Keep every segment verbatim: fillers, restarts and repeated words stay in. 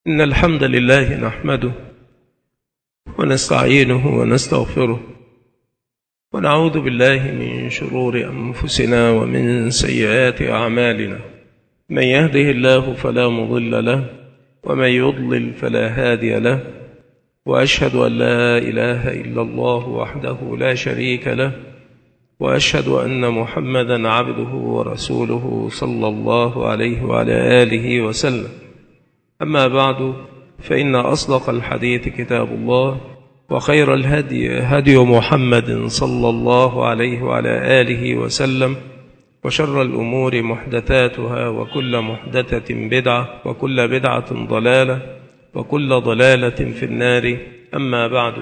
إن الحمد لله نحمده ونستعينه ونستغفره ونعوذ بالله من شرور أنفسنا ومن سيئات أعمالنا. من يهده الله فلا مضل له ومن يضلل فلا هادي له، وأشهد أن لا إله إلا الله وحده لا شريك له، وأشهد أن محمدا عبده ورسوله صلى الله عليه وعلى آله وسلم. أما بعد، فإن أصدق الحديث كتاب الله، وخير الهدي هدي محمد صلى الله عليه وعلى آله وسلم، وشر الأمور محدثاتها، وكل محدثة بدعة، وكل بدعة ضلالة، وكل ضلالة في النار. أما بعد،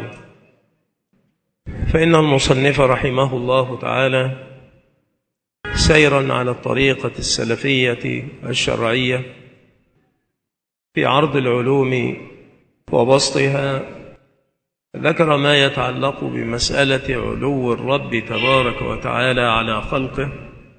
فإن المصنف رحمه الله تعالى سيرا على الطريقة السلفية الشرعية في عرض العلوم وبسطها، ذكر ما يتعلق بمسألة علو الرب تبارك وتعالى على خلقه،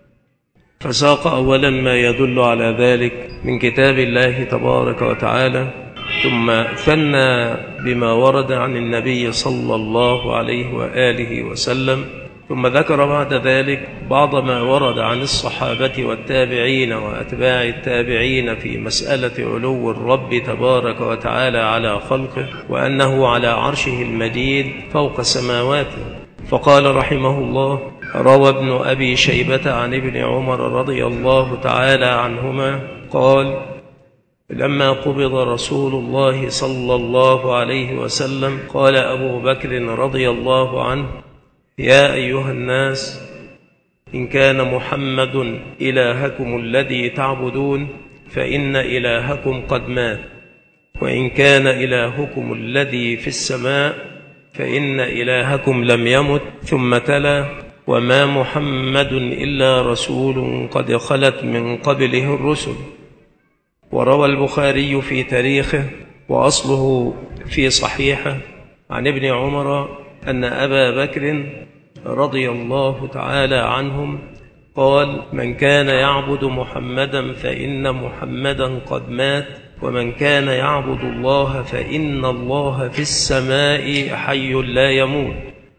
فساق أولا ما يدل على ذلك من كتاب الله تبارك وتعالى، ثم ثنى بما ورد عن النبي صلى الله عليه وآله وسلم، ثم ذكر بعد ذلك بعض ما ورد عن الصحابة والتابعين وأتباع التابعين في مسألة علو الرب تبارك وتعالى على خلقه، وأنه على عرشه المجيد فوق سماواته. فقال رحمه الله: روى ابن أبي شيبة عن ابن عمر رضي الله تعالى عنهما قال: لما قبض رسول الله صلى الله عليه وسلم قال أبو بكر رضي الله عنه: يا أيها الناس، إن كان محمد إلهكم الذي تعبدون فإن إلهكم قد مات، وإن كان إلهكم الذي في السماء فإن إلهكم لم يمت. ثم تلا: وما محمد إلا رسول قد خلت من قبله الرسل. وروى البخاري في تاريخه وأصله في صحيحه عن ابن عمر أن أبا بكر رضي الله تعالى عنهم قال: من كان يعبد محمدا فإن محمدا قد مات، ومن كان يعبد الله فإن الله في السماء حي لا يموت.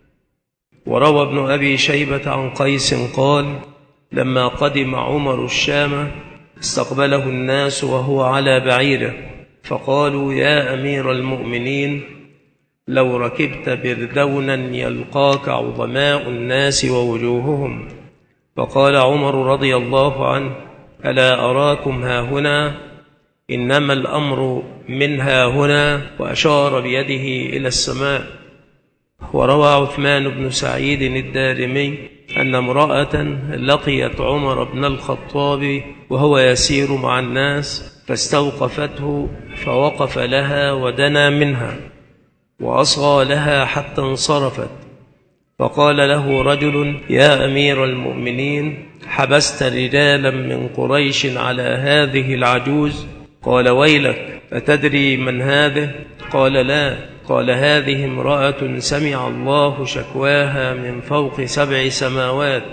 وروى ابن أبي شيبة عن قيس قال: لما قدم عمر الشام استقبله الناس وهو على بعيره، فقالوا: يا أمير المؤمنين، لو ركبت بردونا يلقاك عظماء الناس ووجوههم. فقال عمر رضي الله عنه: ألا أراكم هاهنا؟ إنما الأمر من هاهنا، وأشار بيده إلى السماء. وروى عثمان بن سعيد الدارمي أن امرأة لقيت عمر بن الخطاب وهو يسير مع الناس، فاستوقفته فوقف لها ودنا منها، وأصغى لها حتى انصرفت. فقال له رجل: يا أمير المؤمنين، حبست رجالا من قريش على هذه العجوز؟ قال: ويلك، أتدري من هذه؟ قال: لا. قال: هذه امرأة سمع الله شكواها من فوق سبع سماوات،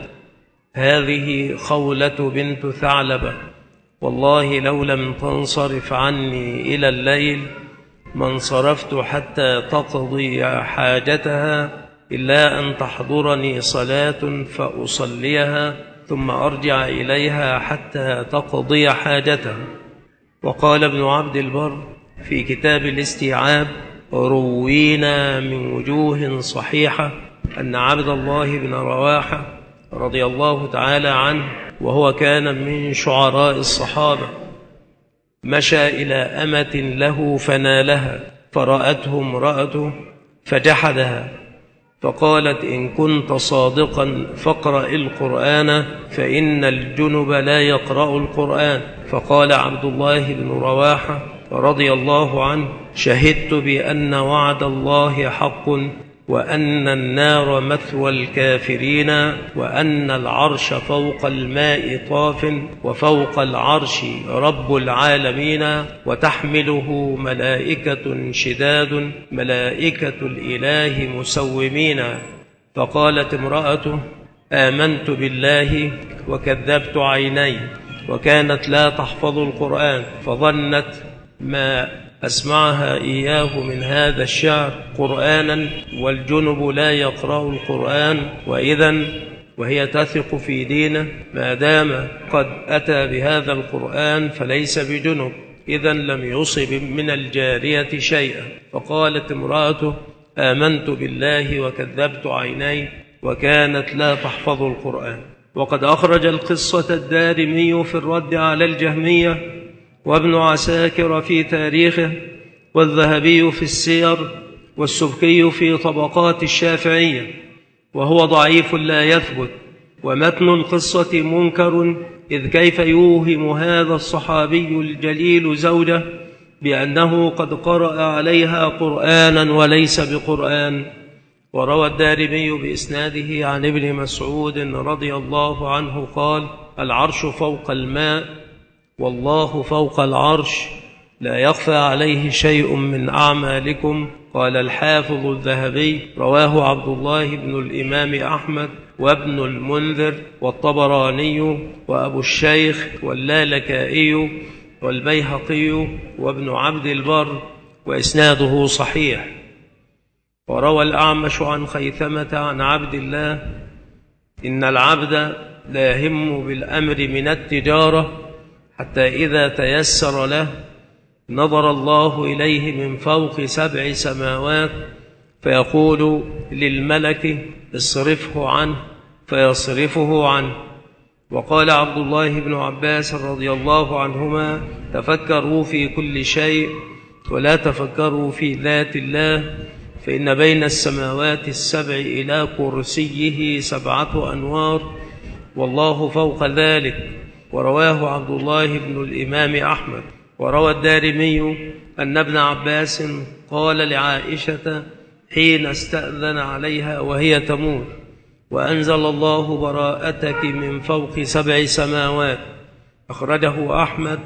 هذه خولة بنت ثعلبة، والله لو لم تنصرف عني إلى الليل ما انصرفت حتى تقضي حاجتها، إلا أن تحضرني صلاة فأصليها ثم أرجع إليها حتى تقضي حاجتها. وقال ابن عبد البر في كتاب الاستيعاب: روينا من وجوه صحيحة أن عبد الله بن رواحة رضي الله تعالى عنه، وهو كان من شعراء الصحابة، مشى إلى أمة له فنالها، فرأته امرأته فجحدها، فقالت: إن كنت صادقا فاقرأ القرآن، فإن الجنب لا يقرأ القرآن. فقال عبد الله بن رواحة رضي الله عنه: شهدت بأن وعد الله حق، وأن النار مثوى الكافرين، وأن العرش فوق الماء طاف، وفوق العرش رب العالمين، وتحمله ملائكة شداد، ملائكة الإله مسومين. فقالت امرأته: آمنت بالله وكذبت عيني. وكانت لا تحفظ القرآن، فظنت ما أسمعها إياه من هذا الشعر قرآنا، والجنب لا يقرأ القرآن، وإذن وهي تثق في دينه ما دام قد أتى بهذا القرآن فليس بجنب، إذن لم يصب من الجارية شيئا. فقالت امرأته: آمنت بالله وكذبت عيني، وكانت لا تحفظ القرآن. وقد أخرج القصة الدارمي في الرد على الجهمية، وابن عساكر في تاريخه، والذهبي في السير، والسبكي في طبقات الشافعية، وهو ضعيف لا يثبت. ومتن القصة منكر، إذ كيف يوهم هذا الصحابي الجليل زوجه بأنه قد قرأ عليها قرآنا وليس بقرآن. وروى الدارمي بإسناده عن ابن مسعود رضي الله عنه قال: العرش فوق الماء، والله فوق العرش، لا يخفى عليه شيء من أعمالكم. قال الحافظ الذهبي: رواه عبد الله بن الإمام أحمد وابن المنذر والطبراني وأبو الشيخ واللالكائي والبيهقي وابن عبد البر، وإسناده صحيح. وروى الأعمش عن خيثمة عن عبد الله: إن العبد لا يهم بالأمر من التجارة حتى إذا تيسر له نظر الله إليه من فوق سبع سماوات فيقول للملك: اصرفه عنه، فيصرفه عنه. وقال عبد الله بن عباس رضي الله عنهما: تفكروا في كل شيء ولا تفكروا في ذات الله، فإن بين السماوات السبع إلى كرسيه سبعة أنوار، والله فوق ذلك. ورواه عبد الله بن الإمام أحمد. وروى الدارمي أن ابن عباس قال لعائشة حين استأذن عليها وهي تموت: وأنزل الله براءتك من فوق سبع سماوات. أخرجه أحمد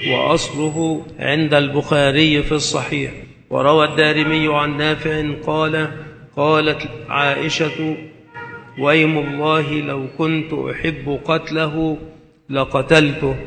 وأصله عند البخاري في الصحيح. وروى الدارمي عن نافع قال: قالت عائشة: ويم الله لو كنت أحب قتله لقتلته،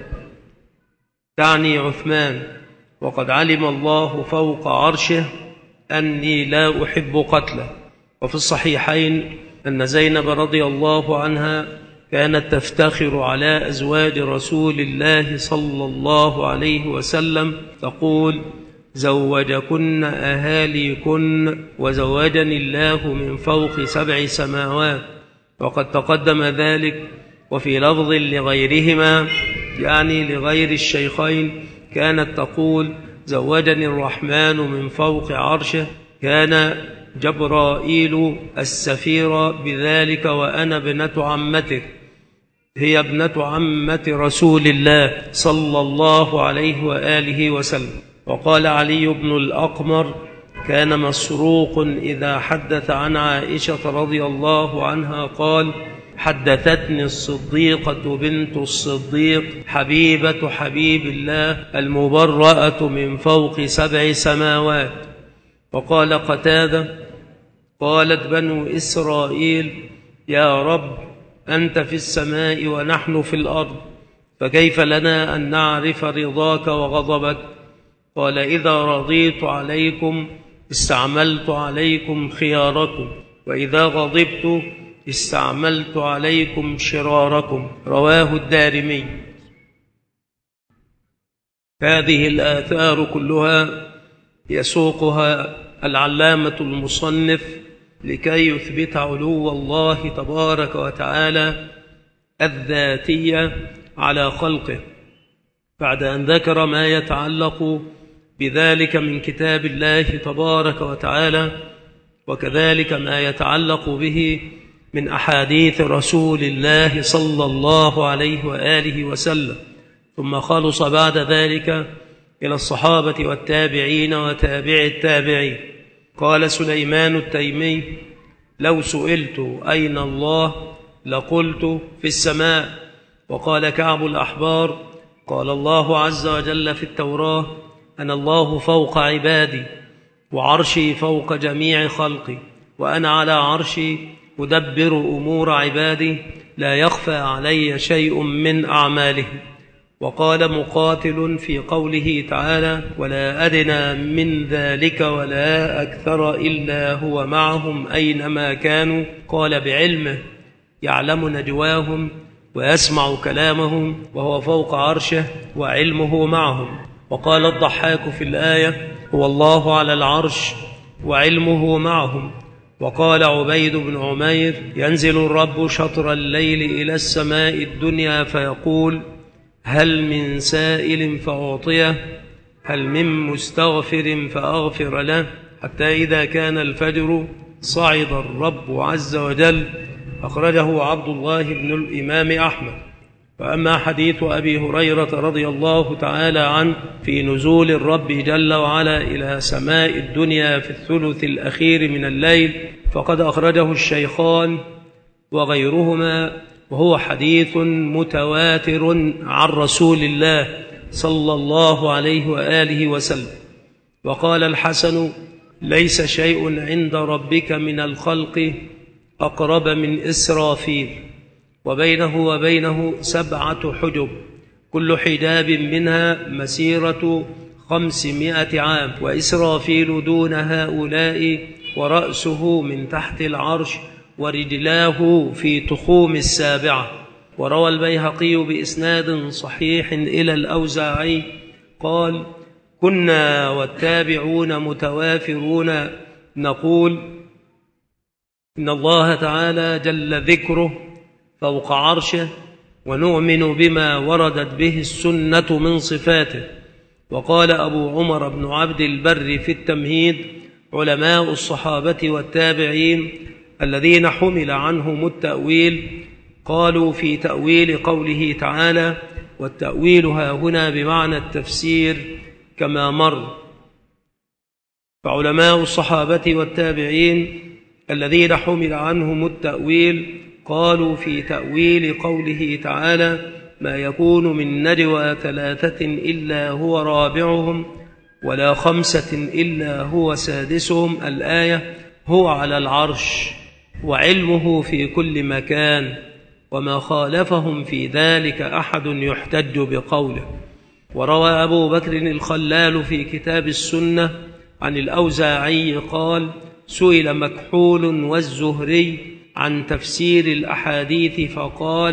تعني عثمان، وقد علم الله فوق عرشه أني لا أحب قتله. وفي الصحيحين أن زينب رضي الله عنها كانت تفتخر على أزواج رسول الله صلى الله عليه وسلم تقول: زوجكن أهاليكن وزوجني الله من فوق سبع سماوات. وقد تقدم ذلك. وفي لفظ لغيرهما يعني لغير الشيخين كانت تقول: زوجني الرحمن من فوق عرشه، كان جبرائيل السفير بذلك وأنا ابنة عمتك، هي ابنة عمة رسول الله صلى الله عليه وآله وسلم. وقال علي بن الأقمر: كان مسروق إذا حدث عن عائشة رضي الله عنها قال: حدثتني الصديقة بنت الصديق حبيبة حبيب الله المبرأة من فوق سبع سماوات. وقال قتادة: قالت بنو إسرائيل: يا رب أنت في السماء ونحن في الأرض، فكيف لنا أن نعرف رضاك وغضبك؟ قال: إذا رضيت عليكم استعملت عليكم خياركم، وإذا غضبت استعملت عليكم شراركم. رواه الدارمي. هذه الآثار كلها يسوقها العلامة المصنف لكي يثبت علو الله تبارك وتعالى الذاتية على خلقه، بعد أن ذكر ما يتعلق بذلك من كتاب الله تبارك وتعالى، وكذلك ما يتعلق به من أحاديث رسول الله صلى الله عليه وآله وسلم. ثم خلص بعد ذلك إلى الصحابة والتابعين وتابع التابعين. قال سليمان التيمي: لو سئلت أين الله لقلت في السماء. وقال كعب الأحبار: قال الله عز وجل في التوراة: أنا الله فوق عبادي، وعرشي فوق جميع خلقي، وأنا على عرشي أدبر أمور عبادي، لا يخفى علي شيء من أعمالهم. وقال مقاتل في قوله تعالى: ولا أدنى من ذلك ولا أكثر إلا هو معهم أينما كانوا، قال بعلمه يعلم نجواهم ويسمع كلامهم وهو فوق عرشه وعلمه معهم. وقال الضحاك في الآية: هو الله على العرش وعلمه معهم. وقال عبيد بن عمير: ينزل الرب شطر الليل إلى السماء الدنيا فيقول: هل من سائل فأعطيه، هل من مستغفر فأغفر له، حتى إذا كان الفجر صعد الرب عز وجل. أخرجه عبد الله بن الإمام أحمد. وأما حديث أبي هريرة رضي الله تعالى عنه في نزول الرب جل وعلا إلى سماء الدنيا في الثلث الأخير من الليل فقد أخرجه الشيخان وغيرهما، وهو حديث متواتر عن رسول الله صلى الله عليه وآله وسلم. وقال الحسن: ليس شيء عند ربك من الخلق أقرب من إسرافيل، وبينه وبينه سبعة حجب، كل حجاب منها مسيرة خمسمائة عام، وإسرافيل دون هؤلاء، ورأسه من تحت العرش، ورجلاه في تخوم السابعة. وروى البيهقي بإسناد صحيح إلى الأوزاعي قال: كنا والتابعون متوافرون نقول إن الله تعالى جل ذكره فوق عرشه، ونؤمن بما وردت به السنة من صفاته. وقال أبو عمر بن عبد البر في التمهيد: علماء الصحابة والتابعين الذين حمل عنهم التأويل قالوا في تأويل قوله تعالى: والتأويل ها هنا بمعنى التفسير كما مر. فعلماء الصحابة والتابعين الذين حمل عنهم التأويل قالوا في تأويل قوله تعالى: ما يكون من نجوى ثلاثة إلا هو رابعهم ولا خمسة إلا هو سادسهم، الآية: هو على العرش وعلمه في كل مكان، وما خالفهم في ذلك أحد يحتج بقوله. وروى أبو بكر الخلال في كتاب السنة عن الأوزاعي قال: سئل مكحول والزهري عن تفسير الأحاديث فقال: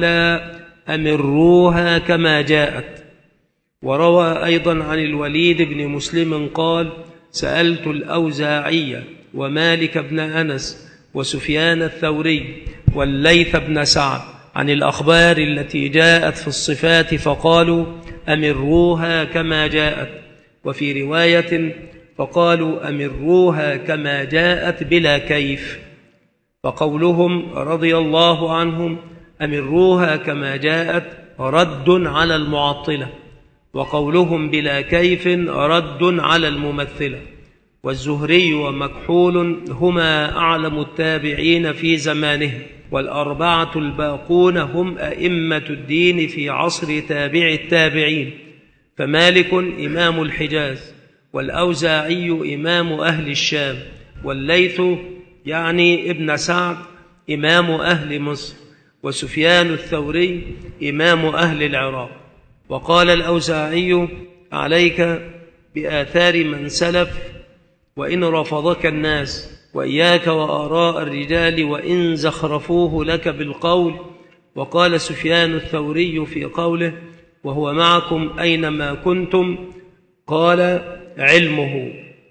أمروها كما جاءت. وروى أيضا عن الوليد بن مسلم قال: سألت الأوزاعي ومالك بن أنس وسفيان الثوري والليث بن سعد عن الأخبار التي جاءت في الصفات فقالوا: أمروها كما جاءت. وفي رواية فقالوا: أمروها كما جاءت بلا كيف. فقولهم رضي الله عنهم أمروها كما جاءت رد على المعطلة، وقولهم بلا كيف رد على الممثلة. والزهري ومكحول هما أعلم التابعين في زمانهم، والأربعة الباقون هم أئمة الدين في عصر تابع التابعين، فمالك إمام الحجاز، والأوزاعي إمام أهل الشام، والليث يعني ابن سعد إمام أهل مصر، وسفيان الثوري إمام أهل العراق. وقال الأوزاعي: عليك بآثار من سلف وإن رفضك الناس، وإياك وآراء الرجال وإن زخرفوه لك بالقول. وقال سفيان الثوري في قوله: وهو معكم أينما كنتم، قال: علمه.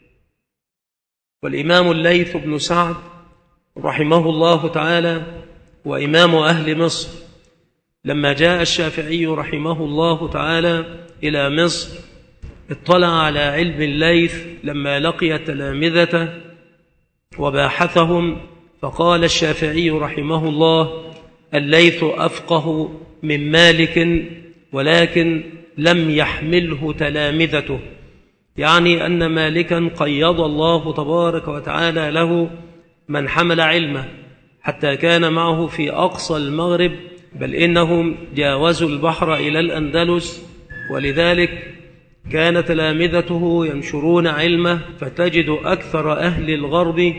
والإمام الليث بن سعد رحمه الله تعالى وإمام أهل مصر، لما جاء الشافعي رحمه الله تعالى إلى مصر اطلع على علم الليث لما لقي تلامذته وباحثهم، فقال الشافعي رحمه الله: الليث أفقه من مالك ولكن لم يحمله تلامذته، يعني أن مالكا قيض الله تبارك وتعالى له من حمل علمه حتى كان معه في أقصى المغرب، بل إنهم جاوزوا البحر إلى الأندلس، ولذلك كان تلامذته ينشرون علمه، فتجد أكثر أهل الغرب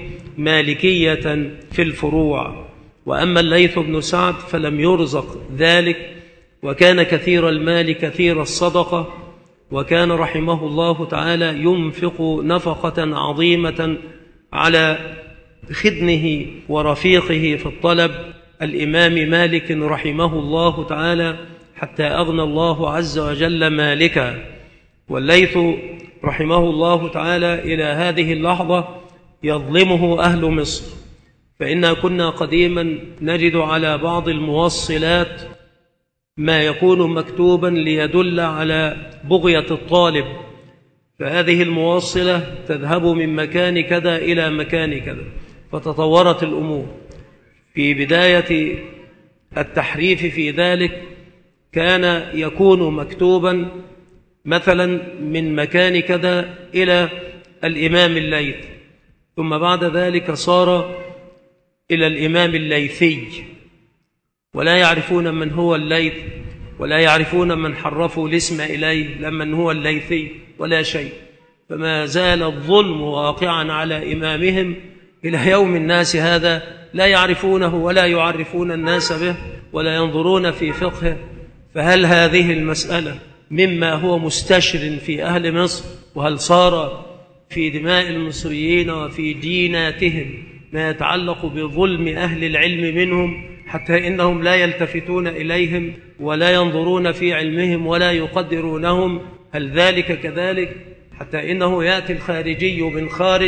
مالكية في الفروع. وأما الليث بن سعد فلم يرزق ذلك، وكان كثير المال كثير الصدقة، وكان رحمه الله تعالى ينفق نفقة عظيمة على خدمه ورفيقه في الطلب الإمام مالك رحمه الله تعالى، حتى أغنى الله عز وجل مالكا. والليث رحمه الله تعالى إلى هذه اللحظة يظلمه أهل مصر، فإنا كنا قديما نجد على بعض الموصلات ما يكون مكتوبا ليدل على بغية الطالب، فهذه الموصلة تذهب من مكان كذا إلى مكان كذا، فتطورت الأمور. في بداية التحريف في ذلك كان يكون مكتوبا مثلا من مكان كذا إلى الإمام الليث، ثم بعد ذلك صار إلى الإمام الليثي، ولا يعرفون من هو الليث، ولا يعرفون من حرفوا الاسم إليه لمن هو الليثي ولا شيء. فما زال الظلم واقعا على إمامهم إلى يوم الناس هذا، لا يعرفونه ولا يعرفون الناس به ولا ينظرون في فقهه. فهل هذه المسألة مما هو مستشر في أهل مصر؟ وهل صار في دماء المصريين وفي ديناتهم ما يتعلق بظلم أهل العلم منهم، حتى إنهم لا يلتفتون إليهم ولا ينظرون في علمهم ولا يقدرونهم؟ هل ذلك كذلك؟ حتى إنه يأتي الخارجي من خارج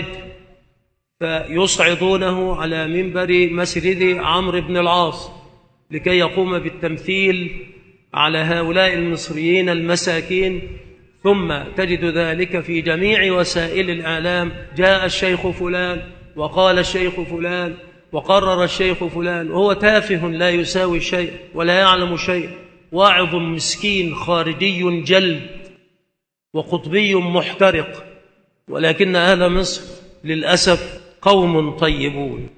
فيصعدونه على منبر مسجد عمرو بن العاص لكي يقوم بالتمثيل على هؤلاء المصريين المساكين، ثم تجد ذلك في جميع وسائل الإعلام: جاء الشيخ فلان وقال الشيخ فلان وقرر الشيخ فلان، وهو تافه لا يساوي شيء ولا يعلم شيء، واعظ مسكين خارجي جلد وقطبي محترق. ولكن أهل مصر للأسف قوم طيبون.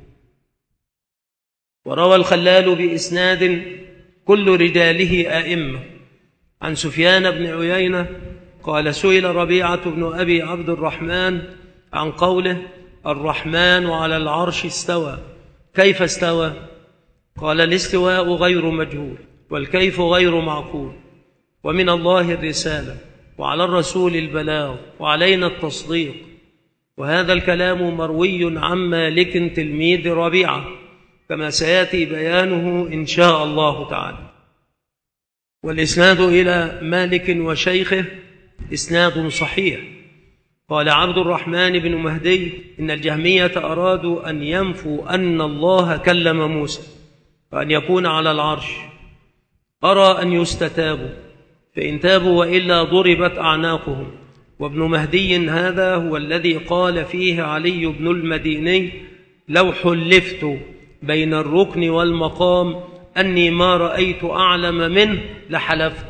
وروى الخلال بإسناد كل رجاله أئمة عن سفيان بن عيينة قال: سئل ربيعة بن أبي عبد الرحمن عن قوله: الرحمن على العرش استوى، كيف استوى؟ قال: الاستواء غير مجهول، والكيف غير معقول، ومن الله الرسالة، وعلى الرسول البلاغ، وعلينا التصديق. وهذا الكلام مروي عن مالك تلميذ ربيعة، كما سيأتي بيانه إن شاء الله تعالى. والإسناد إلى مالك وشيخه إسناد صحيح. قال عبد الرحمن بن مهدي: إن الجهمية أرادوا أن ينفوا أن الله كلم موسى وأن يكون على العرش، أرى أن يستتابوا، فإن تابوا وإلا ضربت أعناقهم. وابن مهدي هذا هو الذي قال فيه علي بن المديني: لو حلفت بين الركن والمقام أني ما رأيت أعلم منه لحلفت.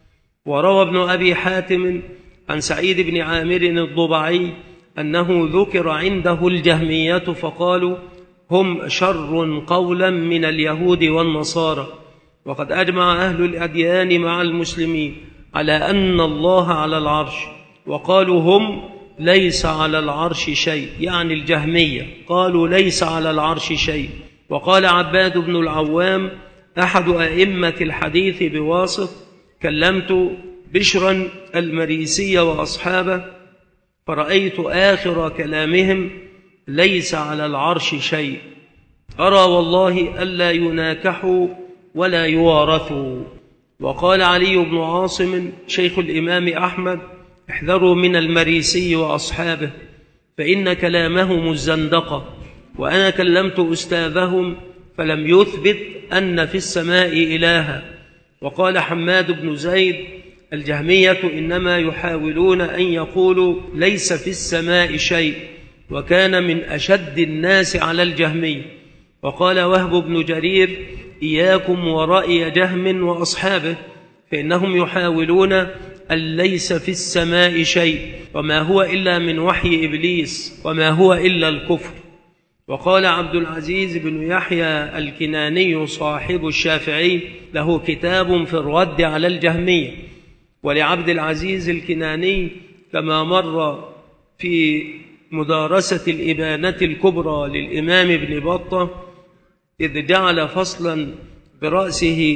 وروى ابن أبي حاتم عن سعيد بن عامر الضبعي أنه ذكر عنده الجهمية فقالوا: هم شر قولا من اليهود والنصارى. وقد أجمع أهل الأديان مع المسلمين على أن الله على العرش، وقالوا هم ليس على العرش شيء، يعني الجهمية قالوا ليس على العرش شيء. وقال عباد بن العوام أحد أئمة الحديث بواسط: كلمت بشرا المريسي وأصحابه فرأيت آخر كلامهم: ليس على العرش شيء، أرى والله ألا يناكحوا ولا يوارثوا. وقال علي بن عاصم شيخ الإمام أحمد: احذروا من المريسي وأصحابه فإن كلامهم الزندقة، وأنا كلمت أستاذهم فلم يثبت أن في السماء إلها. وقال حماد بن زيد: الجهمية إنما يحاولون أن يقولوا ليس في السماء شيء، وكان من أشد الناس على الجهمية. وقال وهب بن جرير: إياكم ورأي جهم وأصحابه فإنهم يحاولون أن ليس في السماء شيء، وما هو إلا من وحي إبليس، وما هو إلا الكفر. وقال عبد العزيز بن يحيى الكناني صاحب الشافعي له كتاب في الرد على الجهمية. ولعبد العزيز الكناني كما مر في مدارسة الإبانة الكبرى للإمام ابن بطة، إذ جعل فصلا برأسه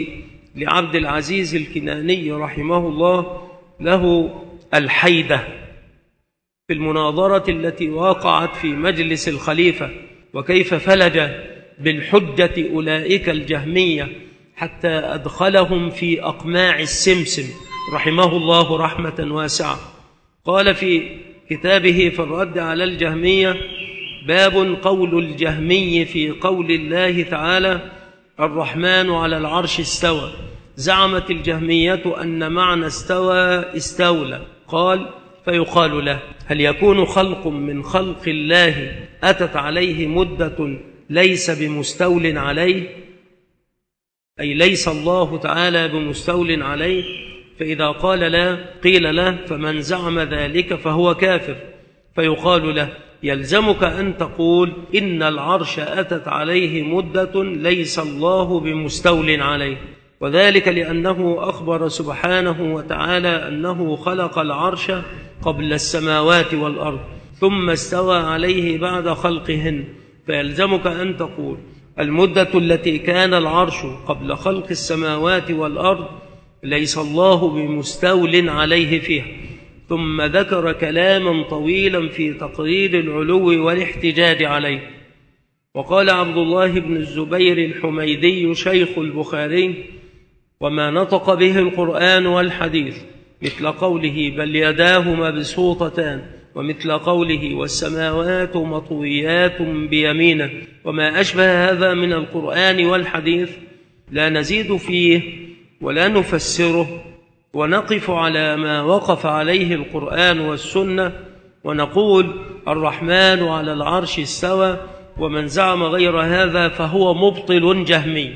لعبد العزيز الكناني رحمه الله له الحيدة في المناظرة التي وقعت في مجلس الخليفة، وكيف فلج بالحجة أولئك الجهمية حتى أدخلهم في أقماع السمسم رحمه الله رحمة واسعة. قال في كتابه في الرد على الجهمية: باب قول الجهمي في قول الله تعالى الرحمن على العرش استوى. زعمت الجهمية أن معنى استوى استولى. قال: فيقال له: هل يكون خلق من خلق الله أتت عليه مدة ليس بمستول عليه، أي ليس الله تعالى بمستول عليه؟ فإذا قال لا قيل له: فمن زعم ذلك فهو كافر. فيقال له: يلزمك أن تقول إن العرش أتت عليه مدة ليس الله بمستول عليه، وذلك لأنه أخبر سبحانه وتعالى أنه خلق العرش قبل السماوات والأرض ثم استوى عليه بعد خلقهن. فيلزمك أن تقول المدة التي كان العرش قبل خلق السماوات والأرض ليس الله بمستول عليه فيها. ثم ذكر كلاما طويلا في تقرير العلو والاحتجاج عليه. وقال عبد الله بن الزبير الحميدي شيخ البخاري: وما نطق به القرآن والحديث مثل قوله بل يداه مبسوطتان، ومثل قوله والسماوات مطويات بيمينه، وما أشبه هذا من القرآن والحديث لا نزيد فيه ولا نفسره، ونقف على ما وقف عليه القرآن والسنة، ونقول الرحمن على العرش استوى. ومن زعم غير هذا فهو مبطل جهمي.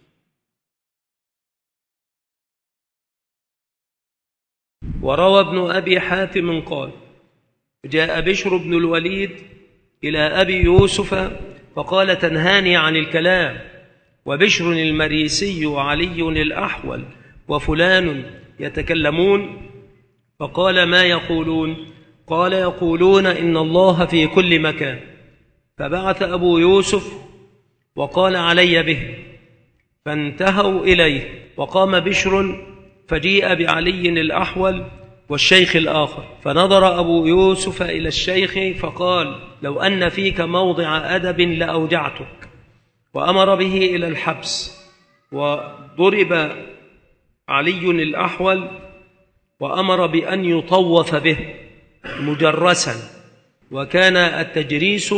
وروى ابن أبي حاتم قال: جاء بشر بن الوليد إلى أبي يوسف فقال: تنهاني عن الكلام. وبشر المريسي وعلي الأحول وفلان يتكلمون. فقال: ما يقولون؟ قال: يقولون إن الله في كل مكان. فبعث أبو يوسف وقال: علي به. فانتهوا إليه، وقام بشر فجيء بعلي الأحول والشيخ الآخر، فنظر أبو يوسف إلى الشيخ فقال: لو أن فيك موضع أدب لأوجعتك. وأمر به إلى الحبس. وضرب علي الأحول وأمر بأن يطوف به مجرسا. وكان التجريس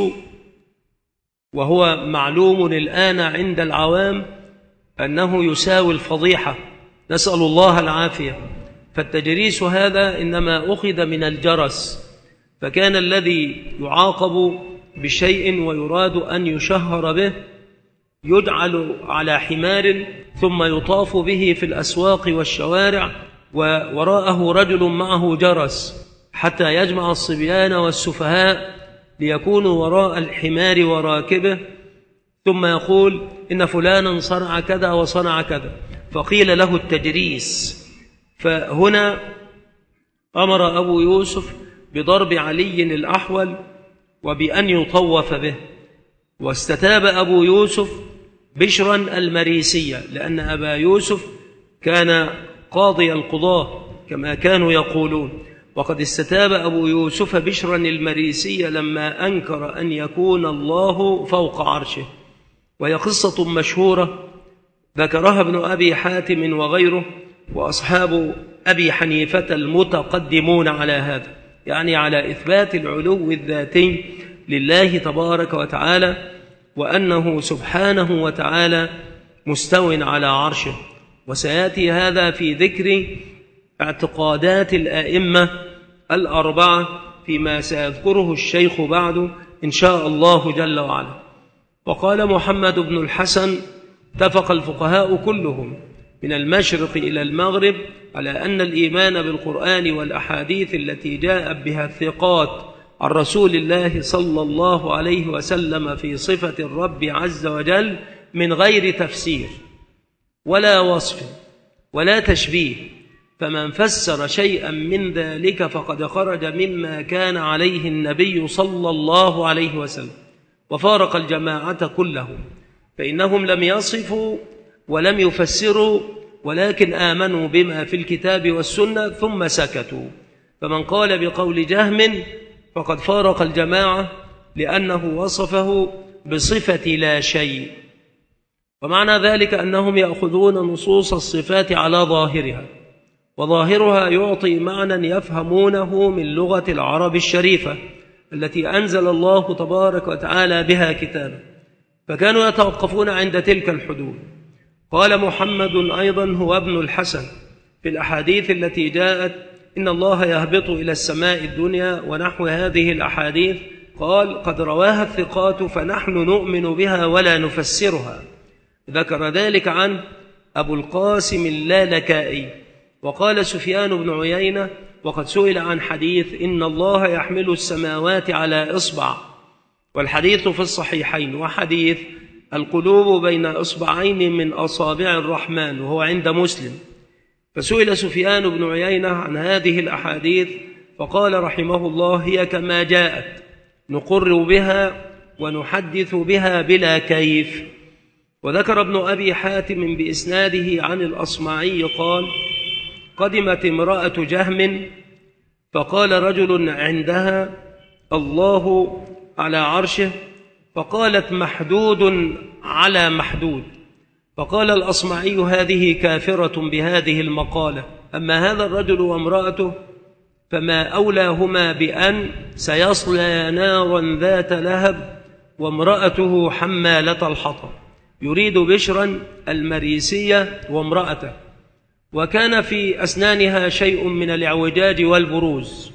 وهو معلوم الآن عند العوام أنه يساوي الفضيحة، نسأل الله العافية. فالتجريس هذا إنما أخذ من الجرس، فكان الذي يعاقب بشيء ويراد أن يشهر به يجعل على حمار ثم يطاف به في الأسواق والشوارع، ووراءه رجل معه جرس حتى يجمع الصبيان والسفهاء ليكونوا وراء الحمار وراكبه، ثم يقول إن فلانا صنع كذا وصنع كذا، فقيل له التجريس. فهنا أمر أبو يوسف بضرب علي الأحول وبأن يطوف به. واستتاب أبو يوسف بشرا المريسية، لأن أبا يوسف كان قاضي القضاة كما كانوا يقولون. وقد استتاب أبو يوسف بشرا المريسية لما أنكر أن يكون الله فوق عرشه. وهي قصة مشهورة ذكرها ابن أبي حاتم وغيره وأصحاب أبي حنيفة المتقدمون على هذا، يعني على إثبات العلو الذاتي لله تبارك وتعالى، وأنه سبحانه وتعالى مستو على عرشه. وسيأتي هذا في ذكر اعتقادات الآئمة الأربعة فيما سيذكره الشيخ بعد إن شاء الله جل وعلا. وقال محمد بن الحسن: اتفق الفقهاء كلهم من المشرق إلى المغرب على أن الإيمان بالقرآن والأحاديث التي جاءت بها الثقات عن رسول الله صلى الله عليه وسلم في صفة الرب عز وجل من غير تفسير ولا وصف ولا تشبيه، فمن فسر شيئا من ذلك فقد خرج مما كان عليه النبي صلى الله عليه وسلم وفارق الجماعة كلهم، فإنهم لم يصفوا ولم يفسروا ولكن آمنوا بما في الكتاب والسنة ثم سكتوا. فمن قال بقول جهم فقد فارق الجماعة، لأنه وصفه بصفة لا شيء. ومعنى ذلك أنهم يأخذون نصوص الصفات على ظاهرها، وظاهرها يعطي معنى يفهمونه من لغة العرب الشريفة التي أنزل الله تبارك وتعالى بها كتابا، فكانوا يتوقفون عند تلك الحدود. قال محمد أيضا هو ابن الحسن في الأحاديث التي جاءت إن الله يهبط إلى السماء الدنيا ونحو هذه الأحاديث، قال قد رواها الثقات فنحن نؤمن بها ولا نفسرها. ذكر ذلك عن أبو القاسم اللالكائي. وقال سفيان بن عيينة وقد سئل عن حديث إن الله يحمل السماوات على إصبع، والحديث في الصحيحين، وحديث القلوب بين إصبعين من أصابع الرحمن وهو عند مسلم. فسئل سفيان بن عيينة عن هذه الأحاديث فقال رحمه الله هي كما جاءت نقر بها ونحدث بها بلا كيف. وذكر ابن أبي حاتم بإسناده عن الأصمعي قال قدمت امرأة جهم فقال رجل عندها الله على عرشه، فقالت محدود على محدود، فقال الأصمعي هذه كافرة بهذه المقالة، أما هذا الرجل وامرأته فما أولاهما بأن سيصلى نارا ذات لهب وامرأته حمالة الحطب، يريد بشرا المريسية وامرأته، وكان في أسنانها شيء من الاعوجاج والبروز.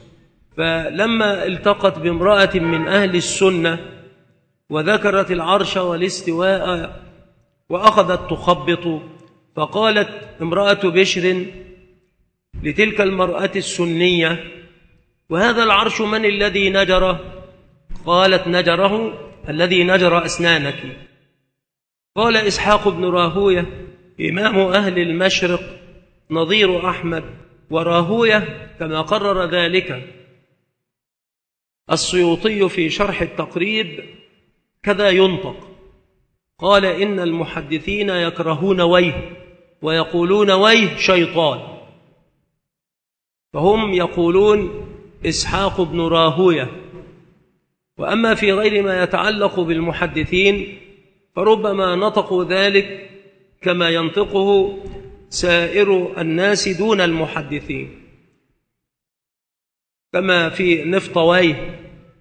فلما التقت بامرأة من أهل السنة وذكرت العرش والاستواء وأخذت تخبط، فقالت امرأة بشر لتلك المرأة السنية وهذا العرش من الذي نجره؟ قالت نجره الذي نجر أسنانك. قال إسحاق بن راهوية إمام أهل المشرق نظير أحمد، وراهوية كما قرر ذلك السيوطي في شرح التقريب كذا ينطق، قال إن المحدثين يكرهون ويه ويقولون ويه شيطان، فهم يقولون إسحاق بن راهوية. وأما في غير ما يتعلق بالمحدثين فربما نطقوا ذلك كما ينطقه سائر الناس دون المحدثين، كما في نفطويه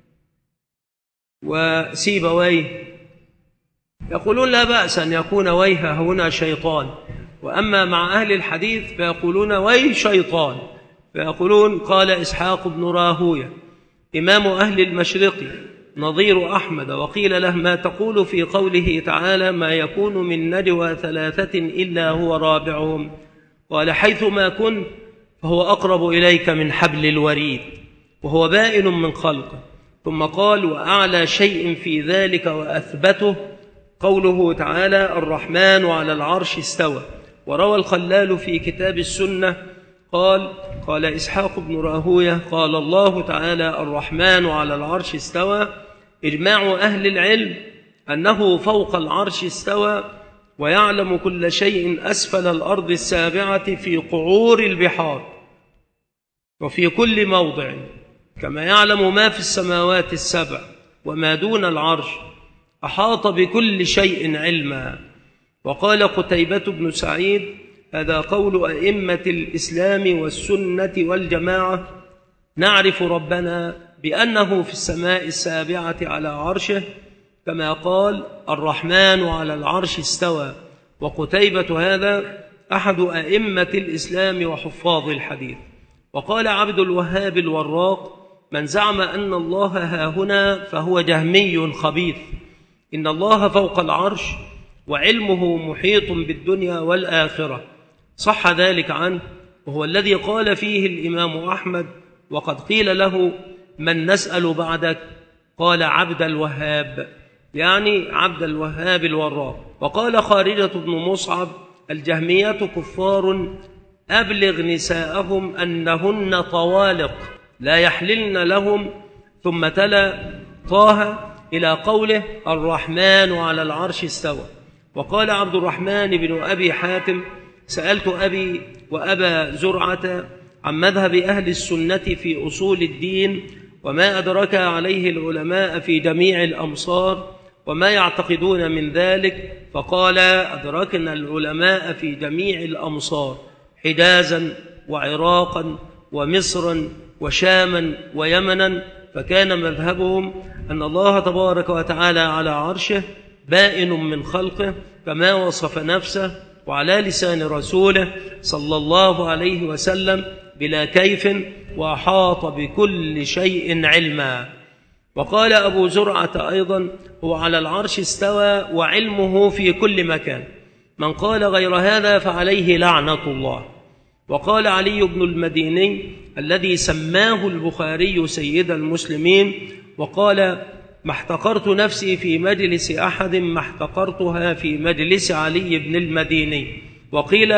وسيبويه يقولون لا بأس أن يكون ويه هنا شيطان، وأما مع أهل الحديث فيقولون ويه شيطان، فيقولون قال إسحاق بن راهوية إمام أهل المشرق نظير أحمد، وقيل له ما تقول في قوله تعالى ما يكون من نجوى ثلاثة إلا هو رابعهم؟ قال حيثما كنت فهو أقرب إليك من حبل الوريد وهو بائن من خلقه. ثم قال وأعلى شيء في ذلك وأثبته قوله تعالى الرحمن على العرش استوى. وروى الخلال في كتاب السنة قال قال إسحاق بن راهوية قال الله تعالى الرحمن على العرش استوى، إجماع أهل العلم أنه فوق العرش استوى ويعلم كل شيء أسفل الأرض السابعة في قعور البحار وفي كل موضع، كما يعلم ما في السماوات السبع وما دون العرش، أحاط بكل شيء علما. وقال قتيبة بن سعيد هذا قول أئمة الإسلام والسنة والجماعة نعرف ربنا بأنه في السماء السابعة على عرشه، كما قال الرحمن على العرش استوى. وقتيبة هذا أحد أئمة الإسلام وحفاظ الحديث. وقال عبد الوهاب الوراق من زعم أن الله هاهنا فهو جهمي خبيث، إن الله فوق العرش وعلمه محيط بالدنيا والآخرة، صح ذلك عنه، وهو الذي قال فيه الإمام أحمد وقد قيل له من نسأل بعدك؟ قال عبد الوهاب، يعني عبد الوهاب الوراق. وقال خارجة بن مصعب الجهمية كفار أبلغ نساءهم أنهن طوالق لا يحللن لهم، ثم تلا طه إلى قوله الرحمن على العرش استوى. وقال عبد الرحمن بن أبي حاتم سألت أبي وأبا زرعة عن مذهب أهل السنة في أصول الدين وما أدرك عليه العلماء في جميع الأمصار وما يعتقدون من ذلك، فقال: أدركنا العلماء في جميع الأمصار حجازا وعراقا ومصرا وشاما ويمنا، فكان مذهبهم أن الله تبارك وتعالى على عرشه بائن من خلقه كما وصف نفسه وعلى لسان رسوله صلى الله عليه وسلم بلا كيف، وأحاط بكل شيء علما. وقال أبو زرعة أيضا: هو على العرش استوى وعلمه في كل مكان، من قال غير هذا فعليه لعنة الله. وقال علي بن المديني الذي سماه البخاري سيد المسلمين، وقال: ما احتقرت نفسي في مجلس أحد ما احتقرتها في مجلس علي بن المديني. وقيل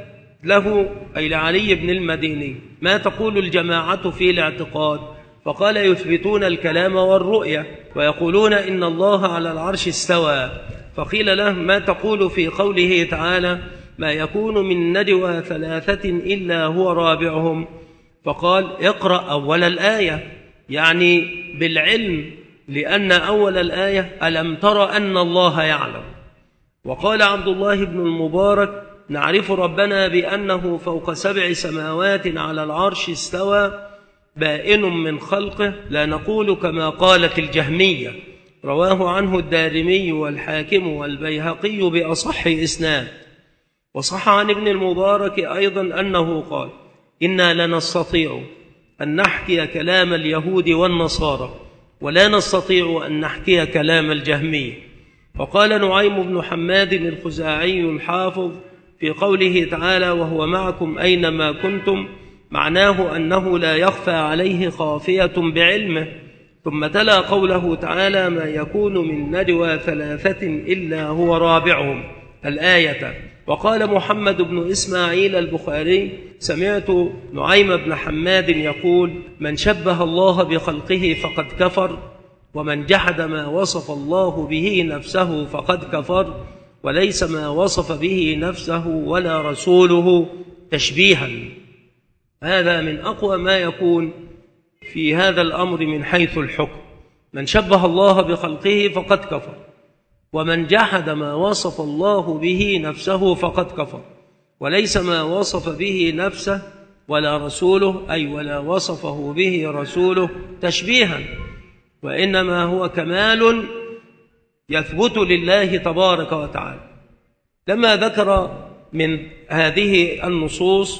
له أي لعلي بن المديني: ما تقول الجماعة في الاعتقاد؟ فقال: يثبتون الكلام والرؤية ويقولون إن الله على العرش استوى. فقيل له: ما تقول في قوله تعالى: ما يكون من نجوى ثلاثة إلا هو رابعهم؟ فقال: اقرأ أول الآية، يعني بالعلم، لأن أول الآية ألم تر أن الله يعلم. وقال عبد الله بن المبارك: نعرف ربنا بأنه فوق سبع سماوات على العرش استوى بائن من خلقه، لا نقول كما قالت الجهمية. رواه عنه الدارمي والحاكم والبيهقي بأصح إسناد. وصح عن ابن المبارك أيضا أنه قال: إنا لنستطيع أن نحكي كلام اليهود والنصارى ولا نستطيع أن نحكي كلام الجهمية. وقال نعيم بن حماد الخزاعي الحافظ في قوله تعالى: وهو معكم أينما كنتم، معناه أنه لا يخفى عليه خافية بعلمه. ثم تلا قوله تعالى: ما يكون من نجوى ثلاثة إلا هو رابعهم، الآية. وقال محمد بن إسماعيل البخاري: سمعت نعيم بن حماد يقول: من شبه الله بخلقه فقد كفر، ومن جحد ما وصف الله به نفسه فقد كفر، وليس ما وصف به نفسه ولا رسوله تشبيها. هذا من أقوى ما يكون في هذا الأمر من حيث الحكم. من شبه الله بخلقه فقد كفر، ومن جحد ما وصف الله به نفسه فقد كفر، وليس ما وصف به نفسه ولا رسوله، أي ولا وصفه به رسوله تشبيها، وإنما هو كمال يثبت لله تبارك وتعالى. لما ذكر من هذه النصوص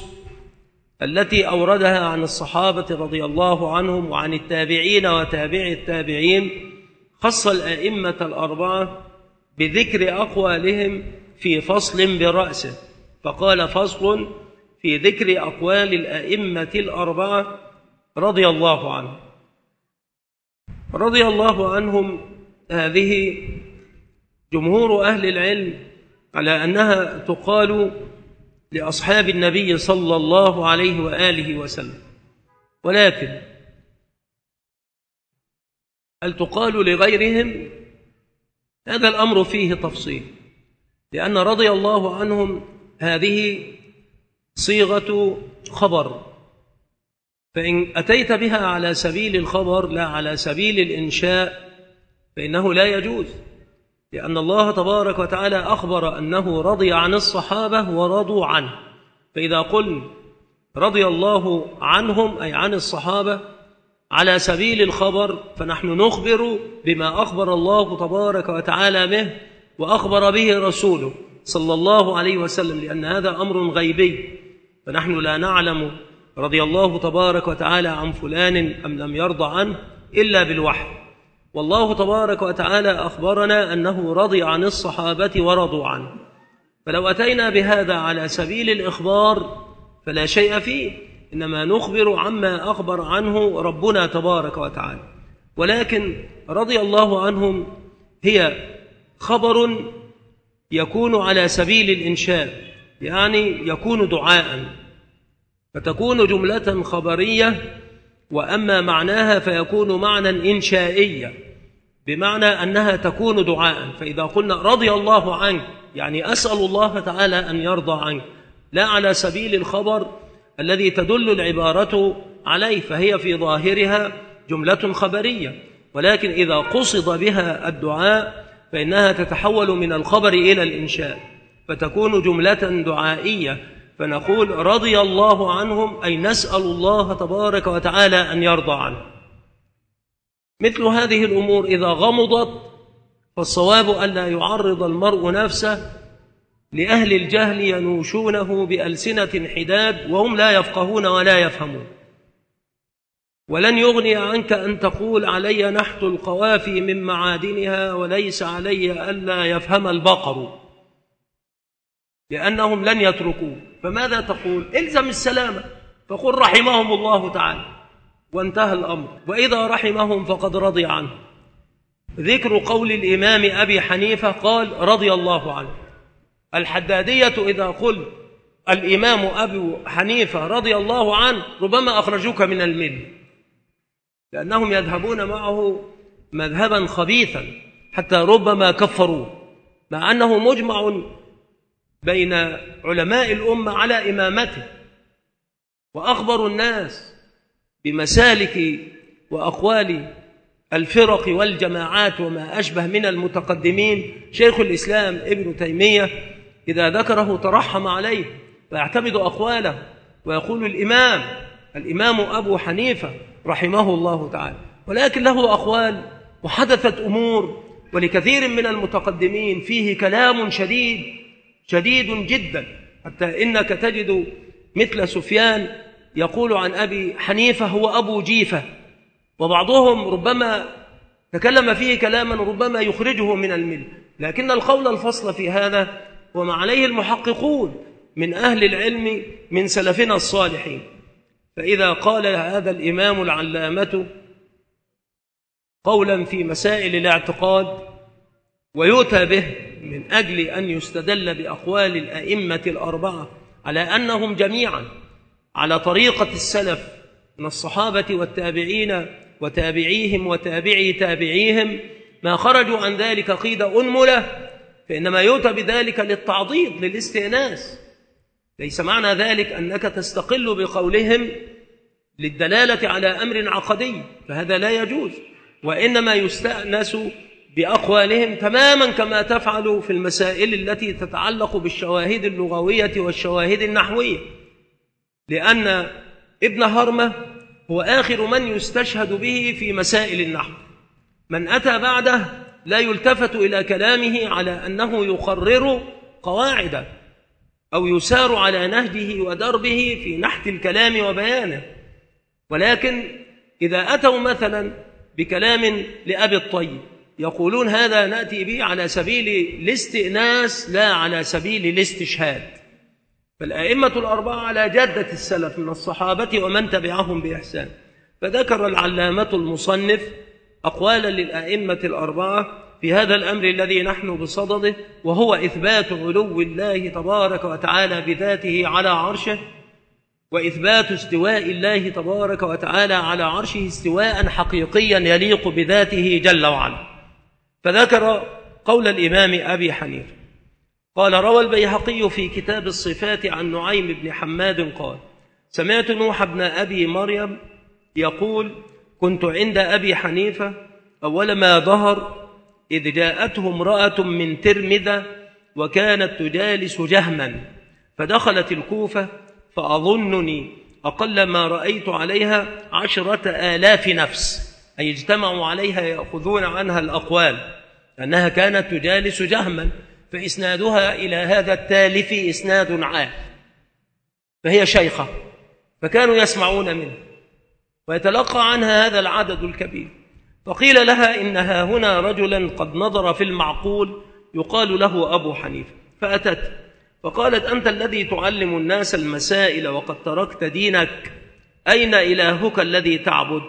التي أوردها عن الصحابة رضي الله عنهم وعن التابعين وتابع التابعين، خص الأئمة الأربعة بذكر أقوالهم في فصل برأسه، فقال: فصل في ذكر أقوال الأئمة الأربعة رضي الله عنهم. رضي الله عنهم هذه جمهور أهل العلم على أنها تقال لأصحاب النبي صلى الله عليه وآله وسلم، ولكن هل تقال لغيرهم؟ هذا الأمر فيه تفصيل، لأن رضي الله عنهم هذه صيغة خبر، فإن أتيت بها على سبيل الخبر لا على سبيل الإنشاء فإنه لا يجوز، لأن الله تبارك وتعالى أخبر أنه رضي عن الصحابة ورضوا عنه. فإذا قلنا رضي الله عنهم أي عن الصحابة على سبيل الخبر، فنحن نخبر بما أخبر الله تبارك وتعالى به وأخبر به رسوله صلى الله عليه وسلم، لأن هذا أمر غيبي، فنحن لا نعلم رضي الله تبارك وتعالى عن فلان أم لم يرضى عنه إلا بالوحي. والله تبارك وتعالى أخبرنا أنه رضي عن الصحابة ورضوا عنه، فلو أتينا بهذا على سبيل الإخبار فلا شيء فيه، إنما نخبر عما أخبر عنه ربنا تبارك وتعالى. ولكن رضي الله عنهم هي خبر يكون على سبيل الإنشاء، يعني يكون دعاء، فتكون جملة خبرية، وأما معناها فيكون معنى إنشائيا، بمعنى أنها تكون دعاء. فإذا قلنا رضي الله عنك يعني أسأل الله تعالى أن يرضى عنك، لا على سبيل الخبر الذي تدل العبارة عليه، فهي في ظاهرها جملة خبرية، ولكن إذا قصد بها الدعاء فإنها تتحول من الخبر إلى الإنشاء فتكون جملة دعائية، فنقول رضي الله عنهم، أي نسأل الله تبارك وتعالى أن يرضى عنهم. مثل هذه الأمور إذا غمضت فالصواب أن لا يعرض المرء نفسه لأهل الجهل ينوشونه بألسنة حداد وهم لا يفقهون ولا يفهمون. ولن يغني عنك أن تقول علي نحت القوافي من معادنها وليس علي ألا يفهم البقر، لأنهم لن يتركوه. فماذا تقول؟ إلزم السلامة، فقل رحمهم الله تعالى وانتهى الأمر، وإذا رحمهم فقد رضي عنه. ذكر قول الإمام أبي حنيفة قال رضي الله عنه. الحدادية إذا قل الإمام أبي حنيفة رضي الله عنه ربما أخرجوك من المل، لأنهم يذهبون معه مذهبا خبيثا حتى ربما كفروه، مع أنه مجمع بين علماء الأمة على إمامته، وأخبر الناس بمسالك وأقوال الفرق والجماعات وما أشبه من المتقدمين. شيخ الإسلام ابن تيمية إذا ذكره ترحم عليه فيعتمد أقواله ويقول الإمام الإمام أبو حنيفة رحمه الله تعالى، ولكن له أقوال وحدثت أمور ولكثير من المتقدمين فيه كلام شديد شديد جدا، حتى إنك تجد مثل سفيان يقول عن أبي حنيفة هو أبو جيفة، وبعضهم ربما تكلم فيه كلاما ربما يخرجه من المل. لكن القول الفصل في هذا وما عليه المحققون من أهل العلم من سلفنا الصالحين. فإذا قال هذا الإمام العلامة قولا في مسائل الاعتقاد ويؤتى به من أجل أن يستدل بأقوال الأئمة الأربعة على أنهم جميعا على طريقة السلف من الصحابة والتابعين وتابعيهم وتابعي تابعيهم، ما خرجوا عن ذلك قيد أنملة، فإنما يؤتى بذلك للتعضيد للاستئناس. ليس معنى ذلك أنك تستقل بقولهم للدلالة على أمر عقدي، فهذا لا يجوز، وإنما يستأنس بأقوالهم تماما كما تفعل في المسائل التي تتعلق بالشواهد اللغوية والشواهد النحوية، لأن ابن هرمة هو آخر من يستشهد به في مسائل النحو. من أتى بعده لا يلتفت إلى كلامه على أنه يقرر قواعد أو يسار على نهجه ودربه في نحت الكلام وبيانه، ولكن إذا أتوا مثلا بكلام لأبي الطيب يقولون هذا نأتي به على سبيل الاستئناس لا على سبيل الاستشهاد. فالأئمة الأربعة على جادة السلف من الصحابة ومن تبعهم بإحسان. فذكر العلامة المصنف أقوالا للأئمة الأربعة في هذا الأمر الذي نحن بصدده، وهو إثبات علو الله تبارك وتعالى بذاته على عرشه، وإثبات استواء الله تبارك وتعالى على عرشه استواء حقيقيا يليق بذاته جل وعلا. فذكر قول الإمام أبي حنيفة قال روى البيهقي في كتاب الصفات عن نعيم بن حماد قال سمعت نوح بن أبي مريم يقول كنت عند أبي حنيفة أول ما ظهر إذ جاءته امرأة من ترمذة وكانت تجالس جهما، فدخلت الكوفة فأظنني أقل ما رأيت عليها عشرة آلاف نفس، أي اجتمعوا عليها يأخذون عنها الأقوال، أنها كانت تجالس جهما، فإسنادها إلى هذا التالف إسناد عام، فهي شيخة، فكانوا يسمعون منه ويتلقى عنها هذا العدد الكبير. فقيل لها إنها هنا رجلا قد نظر في المعقول يقال له أبو حنيفة، فأتت فقالت أنت الذي تعلم الناس المسائل وقد تركت دينك، أين إلهك الذي تعبد؟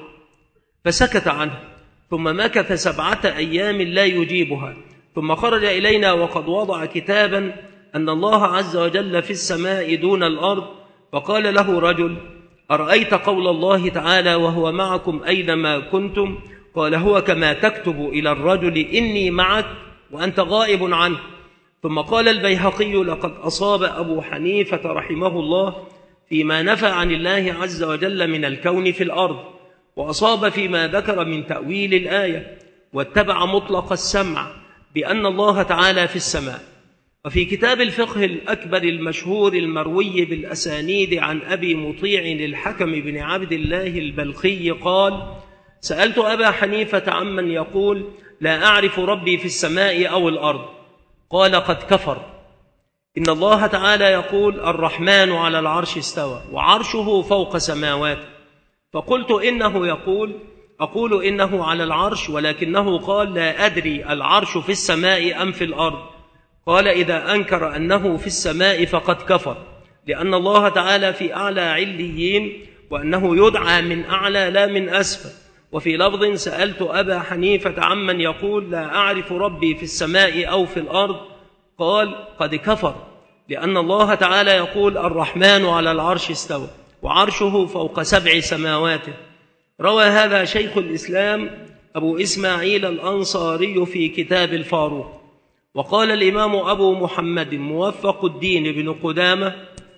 فسكت عنه، ثم مكث سبعة أيام لا يجيبها، ثم خرج إلينا وقد وضع كتابا أن الله عز وجل في السماء دون الأرض، فقال له رجل أرأيت قول الله تعالى وهو معكم أينما كنتم؟ قال هو كما تكتب إلى الرجل إني معك وأنت غائب عنه. ثم قال البيهقي: لقد أصاب أبو حنيفة رحمه الله فيما نفى عن الله عز وجل من الكون في الأرض، وأصاب فيما ذكر من تأويل الآية، واتبع مطلق السمع بأن الله تعالى في السماء. وفي كتاب الفقه الأكبر المشهور المروي بالأسانيد عن أبي مطيع الحكم بن عبد الله البلخي قال: سألت أبا حنيفة عمن يقول لا أعرف ربي في السماء أو الأرض، قال: قد كفر. إن الله تعالى يقول: الرحمن على العرش استوى وعرشه فوق سماواته. فقلت: إنه يقول أقول إنه على العرش، ولكنه قال: لا أدري العرش في السماء أم في الأرض. قال: إذا أنكر أنه في السماء فقد كفر، لأن الله تعالى في أعلى عليين، وأنه يدعى من أعلى لا من أسفل. وفي لفظ: سألت أبا حنيفة عمن يقول لا أعرف ربي في السماء أو في الأرض، قال: قد كفر، لأن الله تعالى يقول: الرحمن على العرش استوى وعرشه فوق سبع سماواته. روى هذا شيخ الإسلام أبو إسماعيل الأنصاري في كتاب الفاروق. وقال الإمام أبو محمد موفق الدين بن قدامة: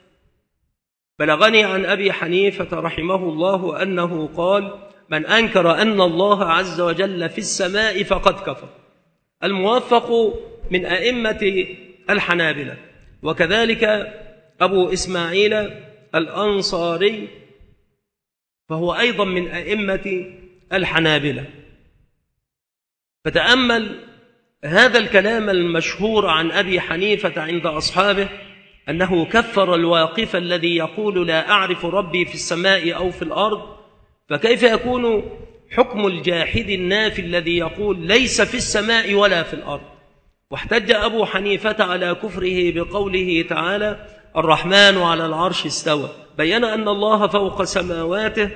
بلغني عن أبي حنيفة رحمه الله أنه قال: من أنكر أن الله عز وجل في السماء فقد كفر. الموفق من أئمة الحنابلة، وكذلك أبو إسماعيل الأنصاري فهو أيضا من أئمة الحنابلة. فتأمل هذا الكلام المشهور عن أبي حنيفة عند أصحابه، أنه كفر الواقف الذي يقول لا أعرف ربي في السماء أو في الأرض، فكيف يكون حكم الجاحد النافي الذي يقول ليس في السماء ولا في الأرض؟ واحتج أبو حنيفة على كفره بقوله تعالى: الرحمن على العرش استوى، بيّن أن الله فوق سماواته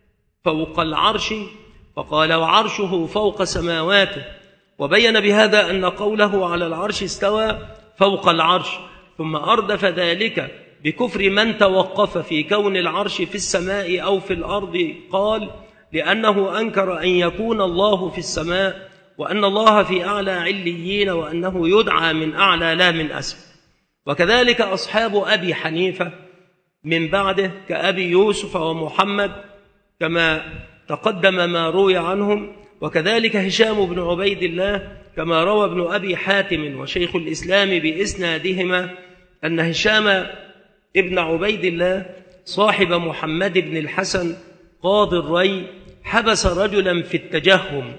فوق العرش، فقال: وعرشه فوق سماواته، وبين بهذا أن قوله على العرش استوى فوق العرش، ثم أردف ذلك بكفر من توقف في كون العرش في السماء أو في الأرض، قال: لأنه أنكر أن يكون الله في السماء، وأن الله في أعلى عليين، وأنه يدعى من أعلى لا من أسفل. وكذلك أصحاب أبي حنيفة من بعده كأبي يوسف ومحمد كما تقدم ما روي عنهم، وكذلك هشام بن عبيد الله كما روى ابن أبي حاتم وشيخ الإسلام بإسنادهما أن هشام ابن عبيد الله صاحب محمد بن الحسن قاضي الري حبس رجلا في التجهم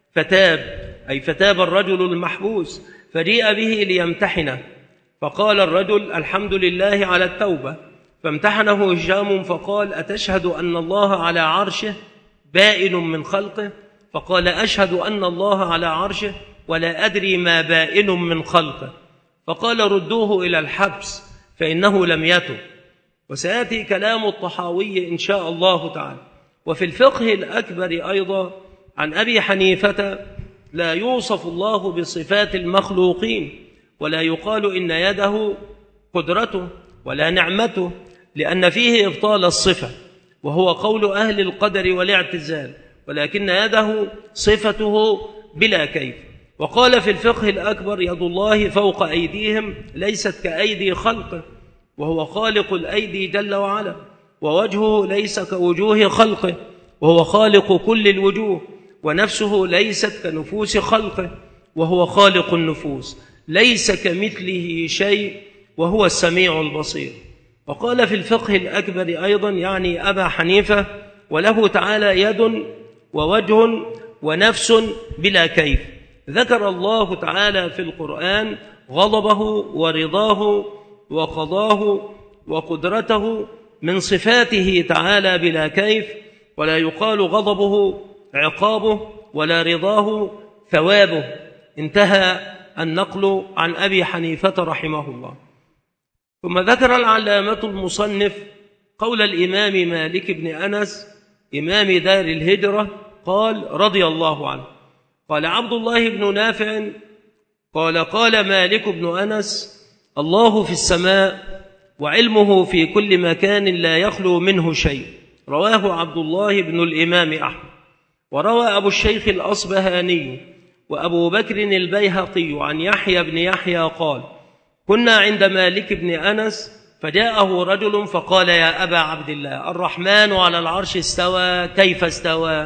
فتاب، أي فتاب الرجل المحبوس، فجيء به ليمتحنه، فقال الرجل: الحمد لله على التوبة. فامتحنه هشام فقال: أتشهد أن الله على عرشه بائن من خلقه؟ فقال: أشهد أن الله على عرشه ولا أدري ما بائن من خلقه. فقال: ردوه إلى الحبس فإنه لم يتب. وسيأتي كلام الطحاوي إن شاء الله تعالى. وفي الفقه الأكبر أيضا عن أبي حنيفة: لا يوصف الله بصفات المخلوقين، ولا يقال إن يده قدرته ولا نعمته، لأن فيه إبطال الصفة، وهو قول أهل القدر والاعتزال، ولكن يده صفته بلا كيف. وقال في الفقه الأكبر: يد الله فوق أيديهم ليست كأيدي خلقه، وهو خالق الأيدي جل وعلا، ووجهه ليس كوجوه خلقه، وهو خالق كل الوجوه، ونفسه ليست كنفوس خلقه، وهو خالق النفوس، ليس كمثله شيء، وهو السميع البصير. وقال في الفقه الأكبر أيضا، يعني أبا حنيفة: وله تعالى يد ووجه ونفس بلا كيف. ذكر الله تعالى في القرآن غضبه ورضاه وقضاه وقدرته من صفاته تعالى بلا كيف، ولا يقال غضبه عقابه ولا رضاه ثوابه. انتهى النقل عن أبي حنيفة رحمه الله. ثم ذكر العلامة المصنف قول الإمام مالك بن أنس إمام دار الهجرة قال رضي الله عنه: قال عبد الله بن نافع قال قال مالك بن أنس: الله في السماء وعلمه في كل مكان لا يخلو منه شيء. رواه عبد الله بن الإمام أحمد. وروى أبو الشيخ الأصبهاني وأبو بكر البيهقي عن يحيى بن يحيى قال: كنا عند مالك بن أنس فجاءه رجل فقال يا أبا عبد الله الرحمن على العرش استوى كيف استوى؟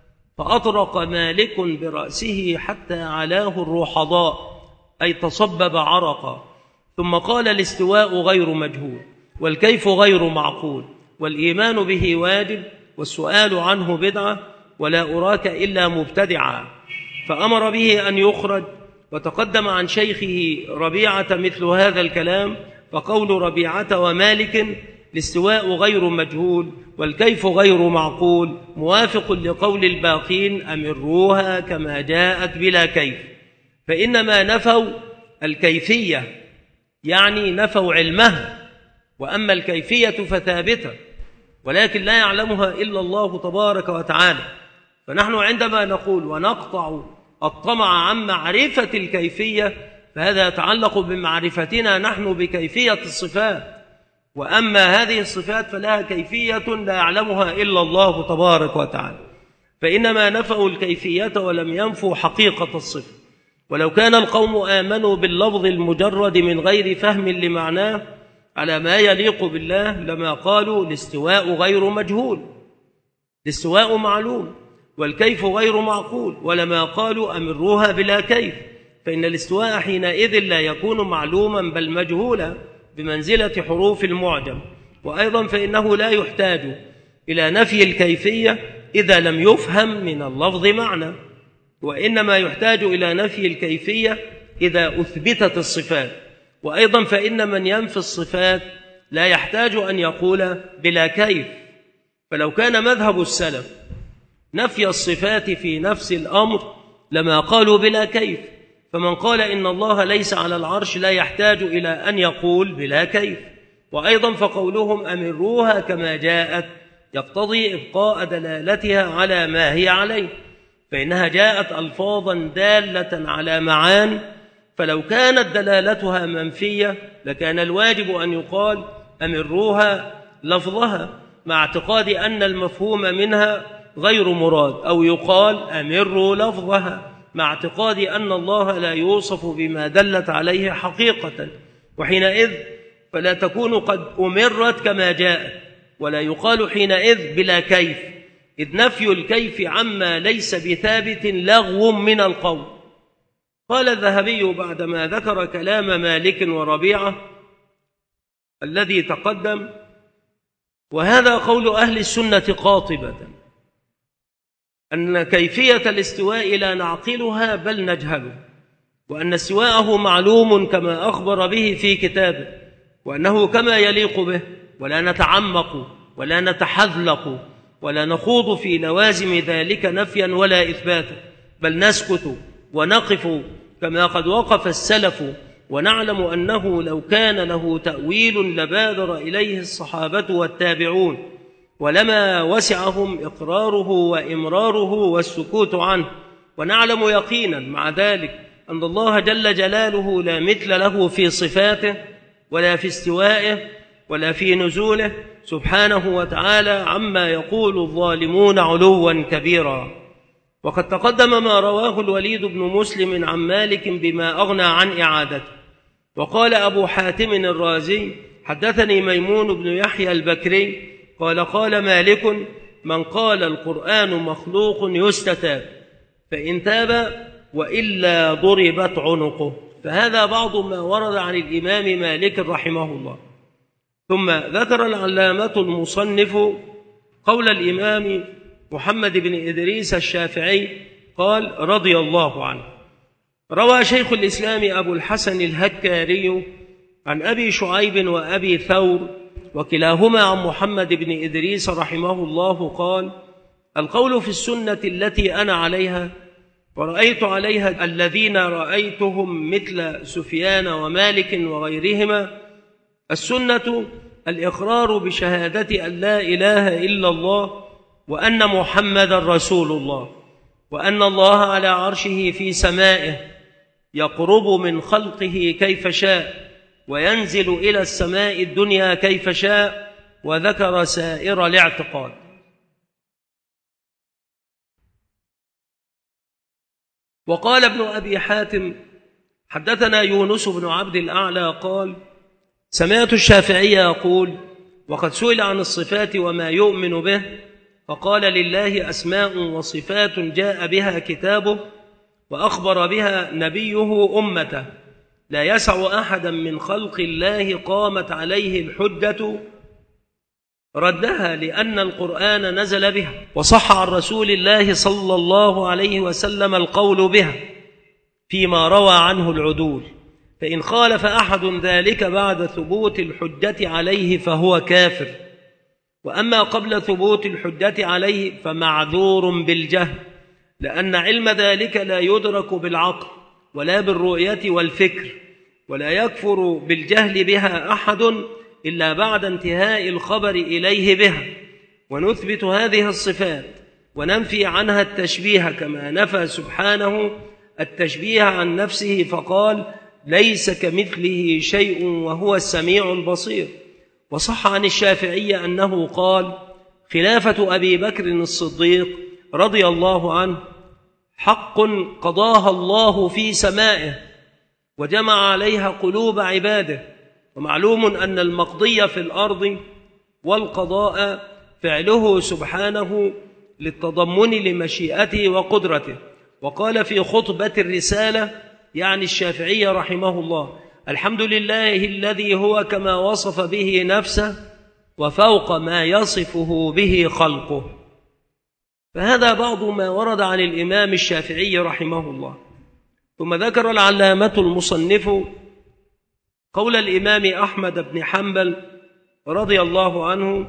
فأطرق مالك برأسه حتى علاه الرحضاء أي تصبب عرقا، ثم قال الاستواء غير مجهول والكيف غير معقول والإيمان به واجب والسؤال عنه بدعة ولا أراك إلا مبتدعا، فأمر به أن يخرج. وتقدم عن شيخه ربيعة مثل هذا الكلام، فقول ربيعة ومالك الاستواء غير مجهول والكيف غير معقول موافق لقول الباقين أمروها كما جاءت بلا كيف، فإنما نفوا الكيفية يعني نفوا علمها، وأما الكيفية فثابتة ولكن لا يعلمها إلا الله تبارك وتعالى. فنحن عندما نقول ونقطع الطمع عن معرفة الكيفية فهذا يتعلق بمعرفتنا نحن بكيفية الصفات، وأما هذه الصفات فلها كيفية لا يعلمها إلا الله تبارك وتعالى، فإنما نفوا الكيفية ولم ينفوا حقيقة الصفة. ولو كان القوم آمنوا باللفظ المجرد من غير فهم لمعناه على ما يليق بالله لما قالوا الاستواء غير مجهول، الاستواء معلوم والكيف غير معقول، ولما قالوا أمروها بلا كيف، فإن الاستواء حينئذ لا يكون معلوما بل مجهولا بمنزلة حروف المعجم. وأيضا فإنه لا يحتاج إلى نفي الكيفية إذا لم يفهم من اللفظ معنى، وإنما يحتاج إلى نفي الكيفية إذا أثبتت الصفات. وأيضا فإن من ينفي الصفات لا يحتاج أن يقول بلا كيف، فلو كان مذهب السلف نفي الصفات في نفس الأمر لما قالوا بلا كيف، فمن قال إن الله ليس على العرش لا يحتاج إلى أن يقول بلا كيف. وأيضا فقولهم أمروها كما جاءت يقتضي إبقاء دلالتها على ما هي عليه، فإنها جاءت ألفاظا دالة على معان، فلو كانت دلالتها منفية لكان الواجب أن يقال أمروها لفظها مع اعتقاد أن المفهوم منها غير مراد، أو يقال أمروا لفظها مع اعتقاد أن الله لا يوصف بما دلت عليه حقيقة، وحينئذ فلا تكون قد أمرت كما جاءت، ولا يقال حينئذ بلا كيف، إذ نفي الكيف عما ليس بثابت لغو من القول. قال الذهبي بعدما ذكر كلام مالك وربيعة الذي تقدم: وهذا قول أهل السنة قاطبة، أن كيفية الاستواء لا نعقلها بل نجهله، وأن استواءه معلوم كما أخبر به في كتابه، وأنه كما يليق به، ولا نتعمق ولا نتحذلق ولا نخوض في لوازم ذلك نفيا ولا إثباتا، بل نسكت ونقف كما قد وقف السلف، ونعلم أنه لو كان له تأويل لبادر إليه الصحابة والتابعون، ولما وسعهم إقراره وإمراره والسكوت عنه. ونعلم يقينا مع ذلك أن الله جل جلاله لا مثل له في صفاته ولا في استوائه ولا في نزوله سبحانه وتعالى عما يقول الظالمون علوا كبيرا. وقد تقدم ما رواه الوليد بن مسلم عن مالك بما أغنى عن إعادته. وقال أبو حاتم الرازي: حدثني ميمون بن يحيى البكري قال قال مالك: من قال القرآن مخلوق يستتاب، فإن تاب وإلا ضربت عنقه. فهذا بعض ما ورد عن الإمام مالك رحمه الله. ثم ذكر العلامة المصنف قول الإمام محمد بن إدريس الشافعي قال رضي الله عنه: روى شيخ الإسلام أبو الحسن الهكاري عن أبي شعيب وأبي ثور وكلاهما عن محمد بن إدريس رحمه الله قال: القول في السنة التي أنا عليها ورأيت عليها الذين رأيتهم مثل سفيان ومالك وغيرهما، السنة الإقرار بشهادة أن لا إله إلا الله وأن محمد رسول الله، وأن الله على عرشه في سمائه يقرب من خلقه كيف شاء وينزل إلى السماء الدنيا كيف شاء، وذكر سائر الاعتقاد. وقال ابن أبي حاتم: حدثنا يونس بن عبد الأعلى قال سمعت الشافعي يقول وقد سئل عن الصفات وما يؤمن به فقال لله أسماء وصفات جاء بها كتابه وأخبر بها نبيه أمته لا يسع أحدا من خلق الله قامت عليه الحجة ردها لأن القرآن نزل بها وصح عن رسول الله صلى الله عليه وسلم القول بها فيما روى عنه العدول، فإن خالف أحد ذلك بعد ثبوت الحجة عليه فهو كافر، وأما قبل ثبوت الحجة عليه فمعذور بالجهل، لأن علم ذلك لا يدرك بالعقل ولا بالرؤية والفكر، ولا يكفر بالجهل بها أحد إلا بعد انتهاء الخبر إليه بها. ونثبت هذه الصفات وننفي عنها التشبيه كما نفى سبحانه التشبيه عن نفسه فقال ليس كمثله شيء وهو السميع البصير. وصح عن الشافعي أنه قال خلافة أبي بكر الصديق رضي الله عنه حق قضاها الله في سمائه وجمع عليها قلوب عباده، ومعلوم أن المقضي في الأرض والقضاء فعله سبحانه للتضمن لمشيئته وقدرته. وقال في خطبة الرسالة يعني الشافعي رحمه الله الحمد لله الذي هو كما وصف به نفسه وفوق ما يصفه به خلقه. فهذا بعض ما ورد عن الإمام الشافعي رحمه الله. ثم ذكر العلامة المصنف قول الإمام أحمد بن حنبل رضي الله عنه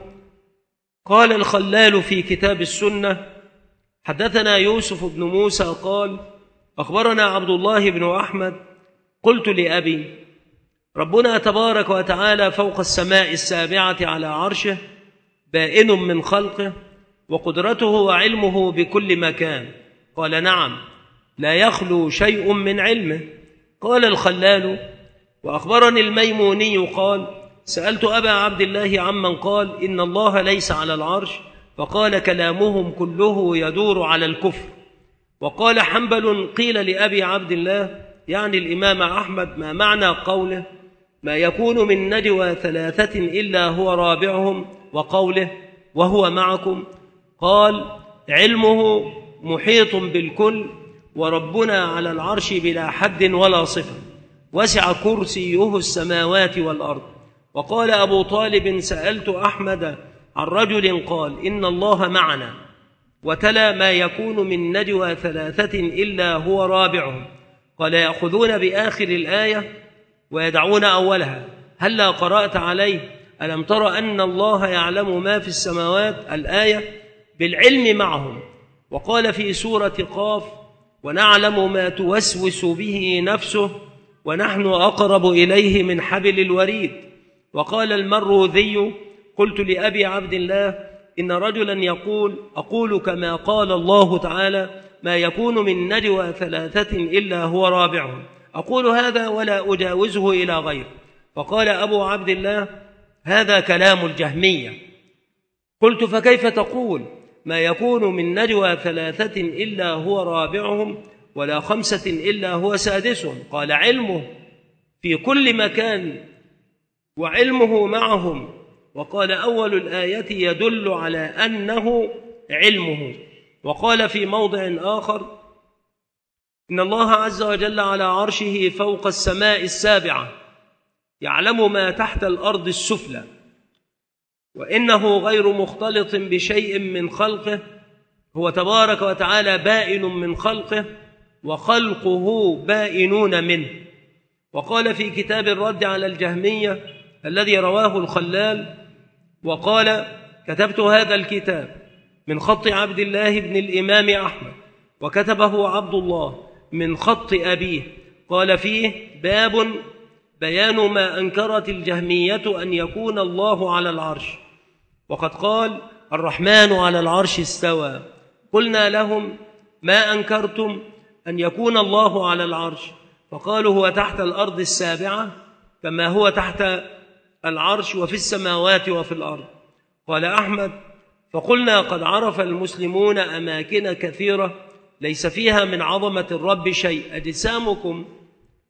قال الخلال في كتاب السنة حدثنا يوسف بن موسى قال أخبرنا عبد الله بن أحمد قلت لأبي ربنا تبارك وتعالى فوق السماء السابعة على عرشه بائن من خلقه وقدرته وعلمه بكل مكان. قال نعم لا يخلو شيء من علمه. قال الخلال وأخبرني الميموني قال سألت أبا عبد الله عمن قال إن الله ليس على العرش فقال كلامهم كله يدور على الكفر. وقال حنبل قيل لأبي عبد الله يعني الإمام أحمد ما معنى قوله ما يكون من نجوى ثلاثة إلا هو رابعهم وقوله وهو معكم؟ قال علمه محيط بالكل وربنا على العرش بلا حد ولا صفة وسع كرسيه السماوات والأرض. وقال أبو طالب سألت أحمد عن رجل قال إن الله معنا وتلا ما يكون من نجوى ثلاثة إلا هو رابعهم. قال يأخذون بآخر الآية ويدعون أولها هلا قرأت عليه ألم تر أن الله يعلم ما في السماوات الآية بالعلم معهم. وقال في سورة قاف ونعلم ما توسوس به نفسه ونحن أقرب إليه من حبل الوريد. وقال المروذي قلت لأبي عبد الله إن رجلا يقول أقول كما قال الله تعالى ما يكون من نجوى ثلاثة إلا هو رابعهم أقول هذا ولا أجاوزه إلى غيره. فقال أبو عبد الله هذا كلام الجهمية. قلت فكيف تقول ما يكون من نجوى ثلاثة إلا هو رابعهم ولا خمسة إلا هو سادسهم؟ قال علمه في كل مكان وعلمه معهم. وقال أول الآية يدل على أنه علمه. وقال في موضع آخر إن الله عز وجل على عرشه فوق السماء السابعة يعلم ما تحت الأرض السفلى وإنه غير مختلط بشيء من خلقه هو تبارك وتعالى بائن من خلقه وخلقه بائنون منه. وقال في كتاب الرد على الجهمية الذي رواه الخلال وقال كتبت هذا الكتاب من خط عبد الله بن الإمام أحمد وكتبه عبد الله من خط أبيه. قال فيه باب بيان ما أنكرت الجهمية أن يكون الله على العرش. وقد قال الرحمن على العرش استوى. قلنا لهم ما أنكرتم أن يكون الله على العرش؟ فقالوا هو تحت الأرض السابعة كما هو تحت العرش وفي السماوات وفي الأرض. قال أحمد فقلنا قد عرف المسلمون أماكن كثيرة ليس فيها من عظمة الرب شيء أجسامكم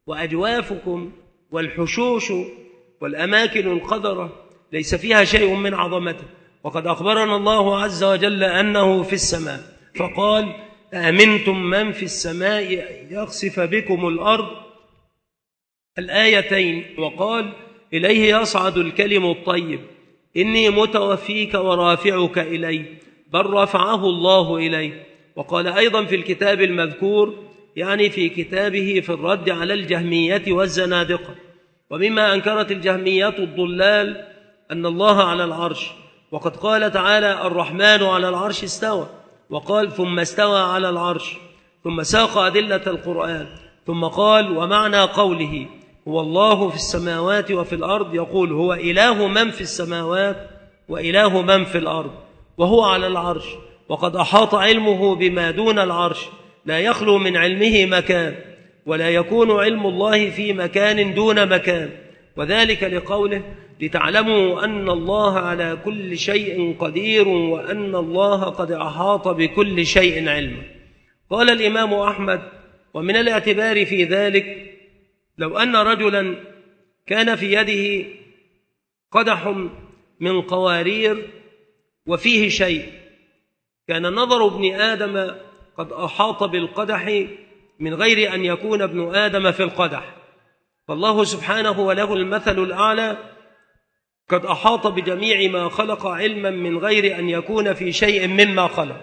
وأجوافكم والحشوش والأماكن القذرة ليس فيها شيء من عظمته. وقد أخبرنا الله عز وجل أنه في السماء، فقال: أأمنتم من في السماء يخسف بكم الأرض، الآيتين. وقال: إليه يصعد الكلم الطيب، إني متوفيك ورافعك إلي، بل رفعه الله إليه. وقال أيضا في الكتاب المذكور، يعني في كتابه في الرد على الجهمية والزنادقة: ومما أنكرت الجهمية الضلال أن الله على العرش، وقد قال تعالى: الرحمن على العرش استوى، وقال: ثم استوى على العرش، ثم ساق أدلة القرآن، ثم قال: ومعنى قوله هو الله في السماوات وفي الأرض، يقول: هو إله من في السماوات وإله من في الأرض، وهو على العرش، وقد أحاط علمه بما دون العرش، لا يخلو من علمه مكان، ولا يكون علم الله في مكان دون مكان، وذلك لقوله: لتعلموا أن الله على كل شيء قدير وأن الله قد أحاط بكل شيء علما. قال الإمام أحمد: ومن الاعتبار في ذلك لو أن رجلا كان في يده قدح من قوارير وفيه شيء، كان نظر ابن آدم قد أحاط بالقدح من غير أن يكون ابن آدم في القدح، فالله سبحانه وله المثل الأعلى قد أحاط بجميع ما خلق علما من غير أن يكون في شيء مما خلق.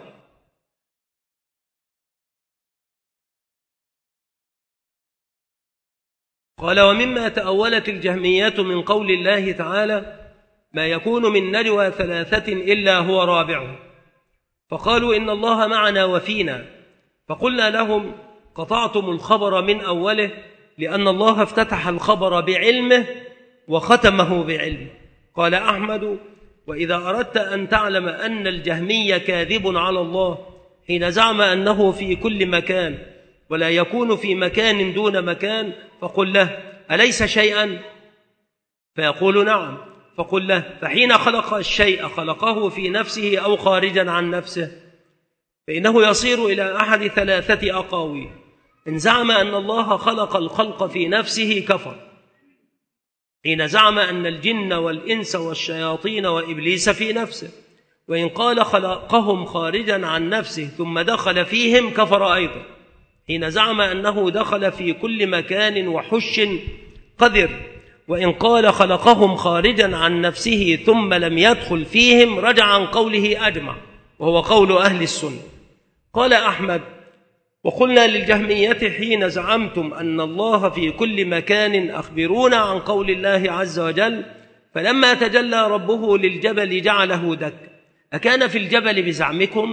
قال: ومما تأولت الجهمية من قول الله تعالى: ما يكون من نجوى ثلاثة إلا هو رابعهم، فقالوا: إن الله معنا وفينا، فقلنا لهم: قطعتم الخبر من أوله، لأن الله افتتح الخبر بعلمه وختمه بعلمه. قال أحمد: وإذا أردت أن تعلم أن الجهمي كاذب على الله حين زعم أنه في كل مكان ولا يكون في مكان دون مكان، فقل له: أليس شيئا؟ فيقول: نعم. فقل له: فحين خلق الشيء خلقه في نفسه أو خارجا عن نفسه؟ فإنه يصير إلى أحد ثلاثة أقاويل: إن زعم أن الله خلق الخلق في نفسه كفر، حين زعم أن الجن والإنس والشياطين وإبليس في نفسه، وإن قال خلقهم خارجا عن نفسه ثم دخل فيهم كفر أيضا، حين زعم أنه دخل في كل مكان وحش قذر، وإن قال خلقهم خارجا عن نفسه ثم لم يدخل فيهم رجع عن قوله أجمع، وهو قول أهل السنة. قال أحمد: وقلنا للجهمية حين زعمتم أن الله في كل مكان أخبرونا عن قول الله عز وجل: فلما تجلى ربه للجبل جعله دك، أكان في الجبل بزعمكم؟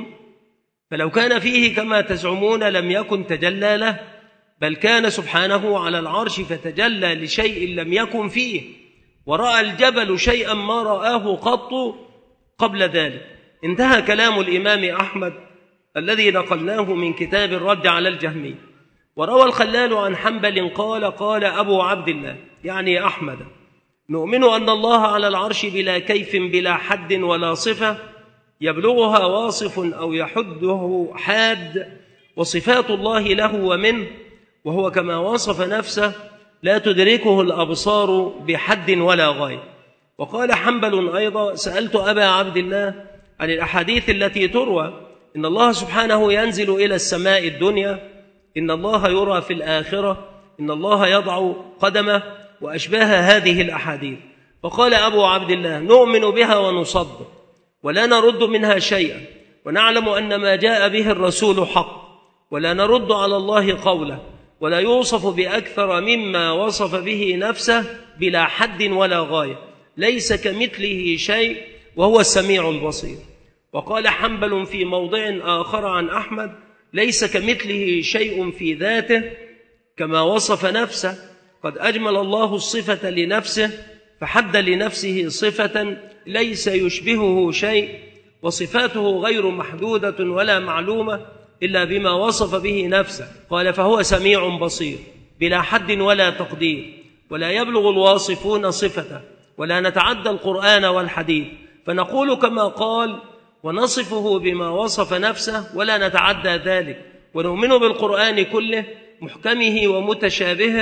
فلو كان فيه كما تزعمون لم يكن تجلى له، بل كان سبحانه على العرش فتجلى لشيء لم يكن فيه، ورأى الجبل شيئا ما رآه قط قبل ذلك. انتهى كلام الإمام أحمد الذي نقلناه من كتاب الرد على الجهمي. وروى الخلال عن حنبل قال: قال أبو عبد الله يعني أحمد: نؤمن أن الله على العرش بلا كيف بلا حد ولا صفة يبلغها واصف أو يحده حاد، وصفات الله له ومنه، وهو كما وصف نفسه لا تدركه الأبصار بحد ولا غاية. وقال حنبل أيضا: سألت أبا عبد الله عن الأحاديث التي تروى إن الله سبحانه ينزل إلى السماء الدنيا، إن الله يرى في الآخرة، إن الله يضع قدمه، وأشباه هذه الأحاديث. فقال أبو عبد الله: نؤمن بها ونصدق ولا نرد منها شيئا، ونعلم أن ما جاء به الرسول حق، ولا نرد على الله قوله، ولا يوصف بأكثر مما وصف به نفسه بلا حد ولا غاية، ليس كمثله شيء وهو السميع البصير. وقال حنبل في موضع آخر عن أحمد: ليس كمثله شيء في ذاته كما وصف نفسه، قد أجمل الله الصفة لنفسه فحد لنفسه صفة ليس يشبهه شيء، وصفاته غير محدودة ولا معلومة إلا بما وصف به نفسه. قال: فهو سميع بصير بلا حد ولا تقدير، ولا يبلغ الواصفون صفته، ولا نتعدى القرآن والحديث، فنقول كما قال ونصفه بما وصف نفسه ولا نتعدى ذلك، ونؤمن بالقرآن كله محكمه ومتشابهه،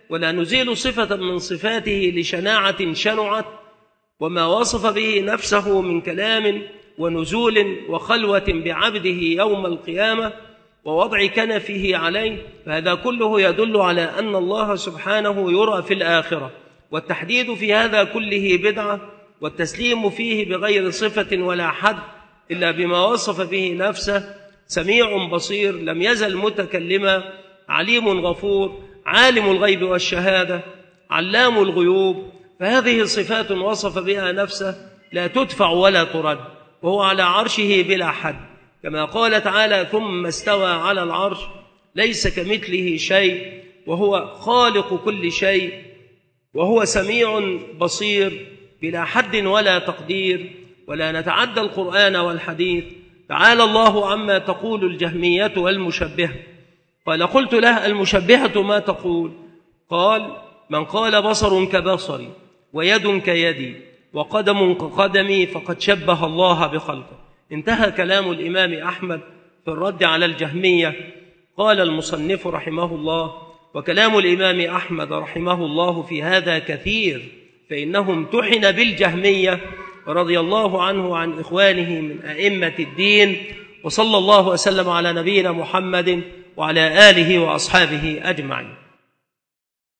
ولا نزيل صفة من صفاته لشناعة شنعت، وما وصف به نفسه من كلام ونزول وخلوة بعبده يوم القيامة ووضع كنفه عليه، فهذا كله يدل على أن الله سبحانه يرى في الآخرة، والتحديد في هذا كله بدعة، والتسليم فيه بغير صفة ولا حد إلا بما وصف به نفسه. سميع بصير، لم يزل متكلما، عليم غفور، عالم الغيب والشهادة، علام الغيوب، فهذه صفات وصف بها نفسه لا تدفع ولا ترد، وهو على عرشه بلا حد، كما قال تعالى: ثم استوى على العرش ليس كمثله شيء وهو خالق كل شيء، وهو سميع بصير بلا حد ولا تقدير، ولا نتعدى القرآن والحديث. تعالى الله عما تقول الجهمية والمشبهة. قال: قلت له: المشبهة ما تقول؟ قال: من قال بصر كبصري ويد كيدي وقدم كقدمي فقد شبه الله بخلقه. انتهى كلام الإمام أحمد في الرد على الجهمية. قال المصنف رحمه الله: وكلام الإمام أحمد رحمه الله في هذا كثير، فإنه امتحن بالجهمية رضي الله عنه وعن إخوانه من أئمة الدين. وصلى الله وسلم على نبينا محمد وعلى آله وأصحابه أجمعين.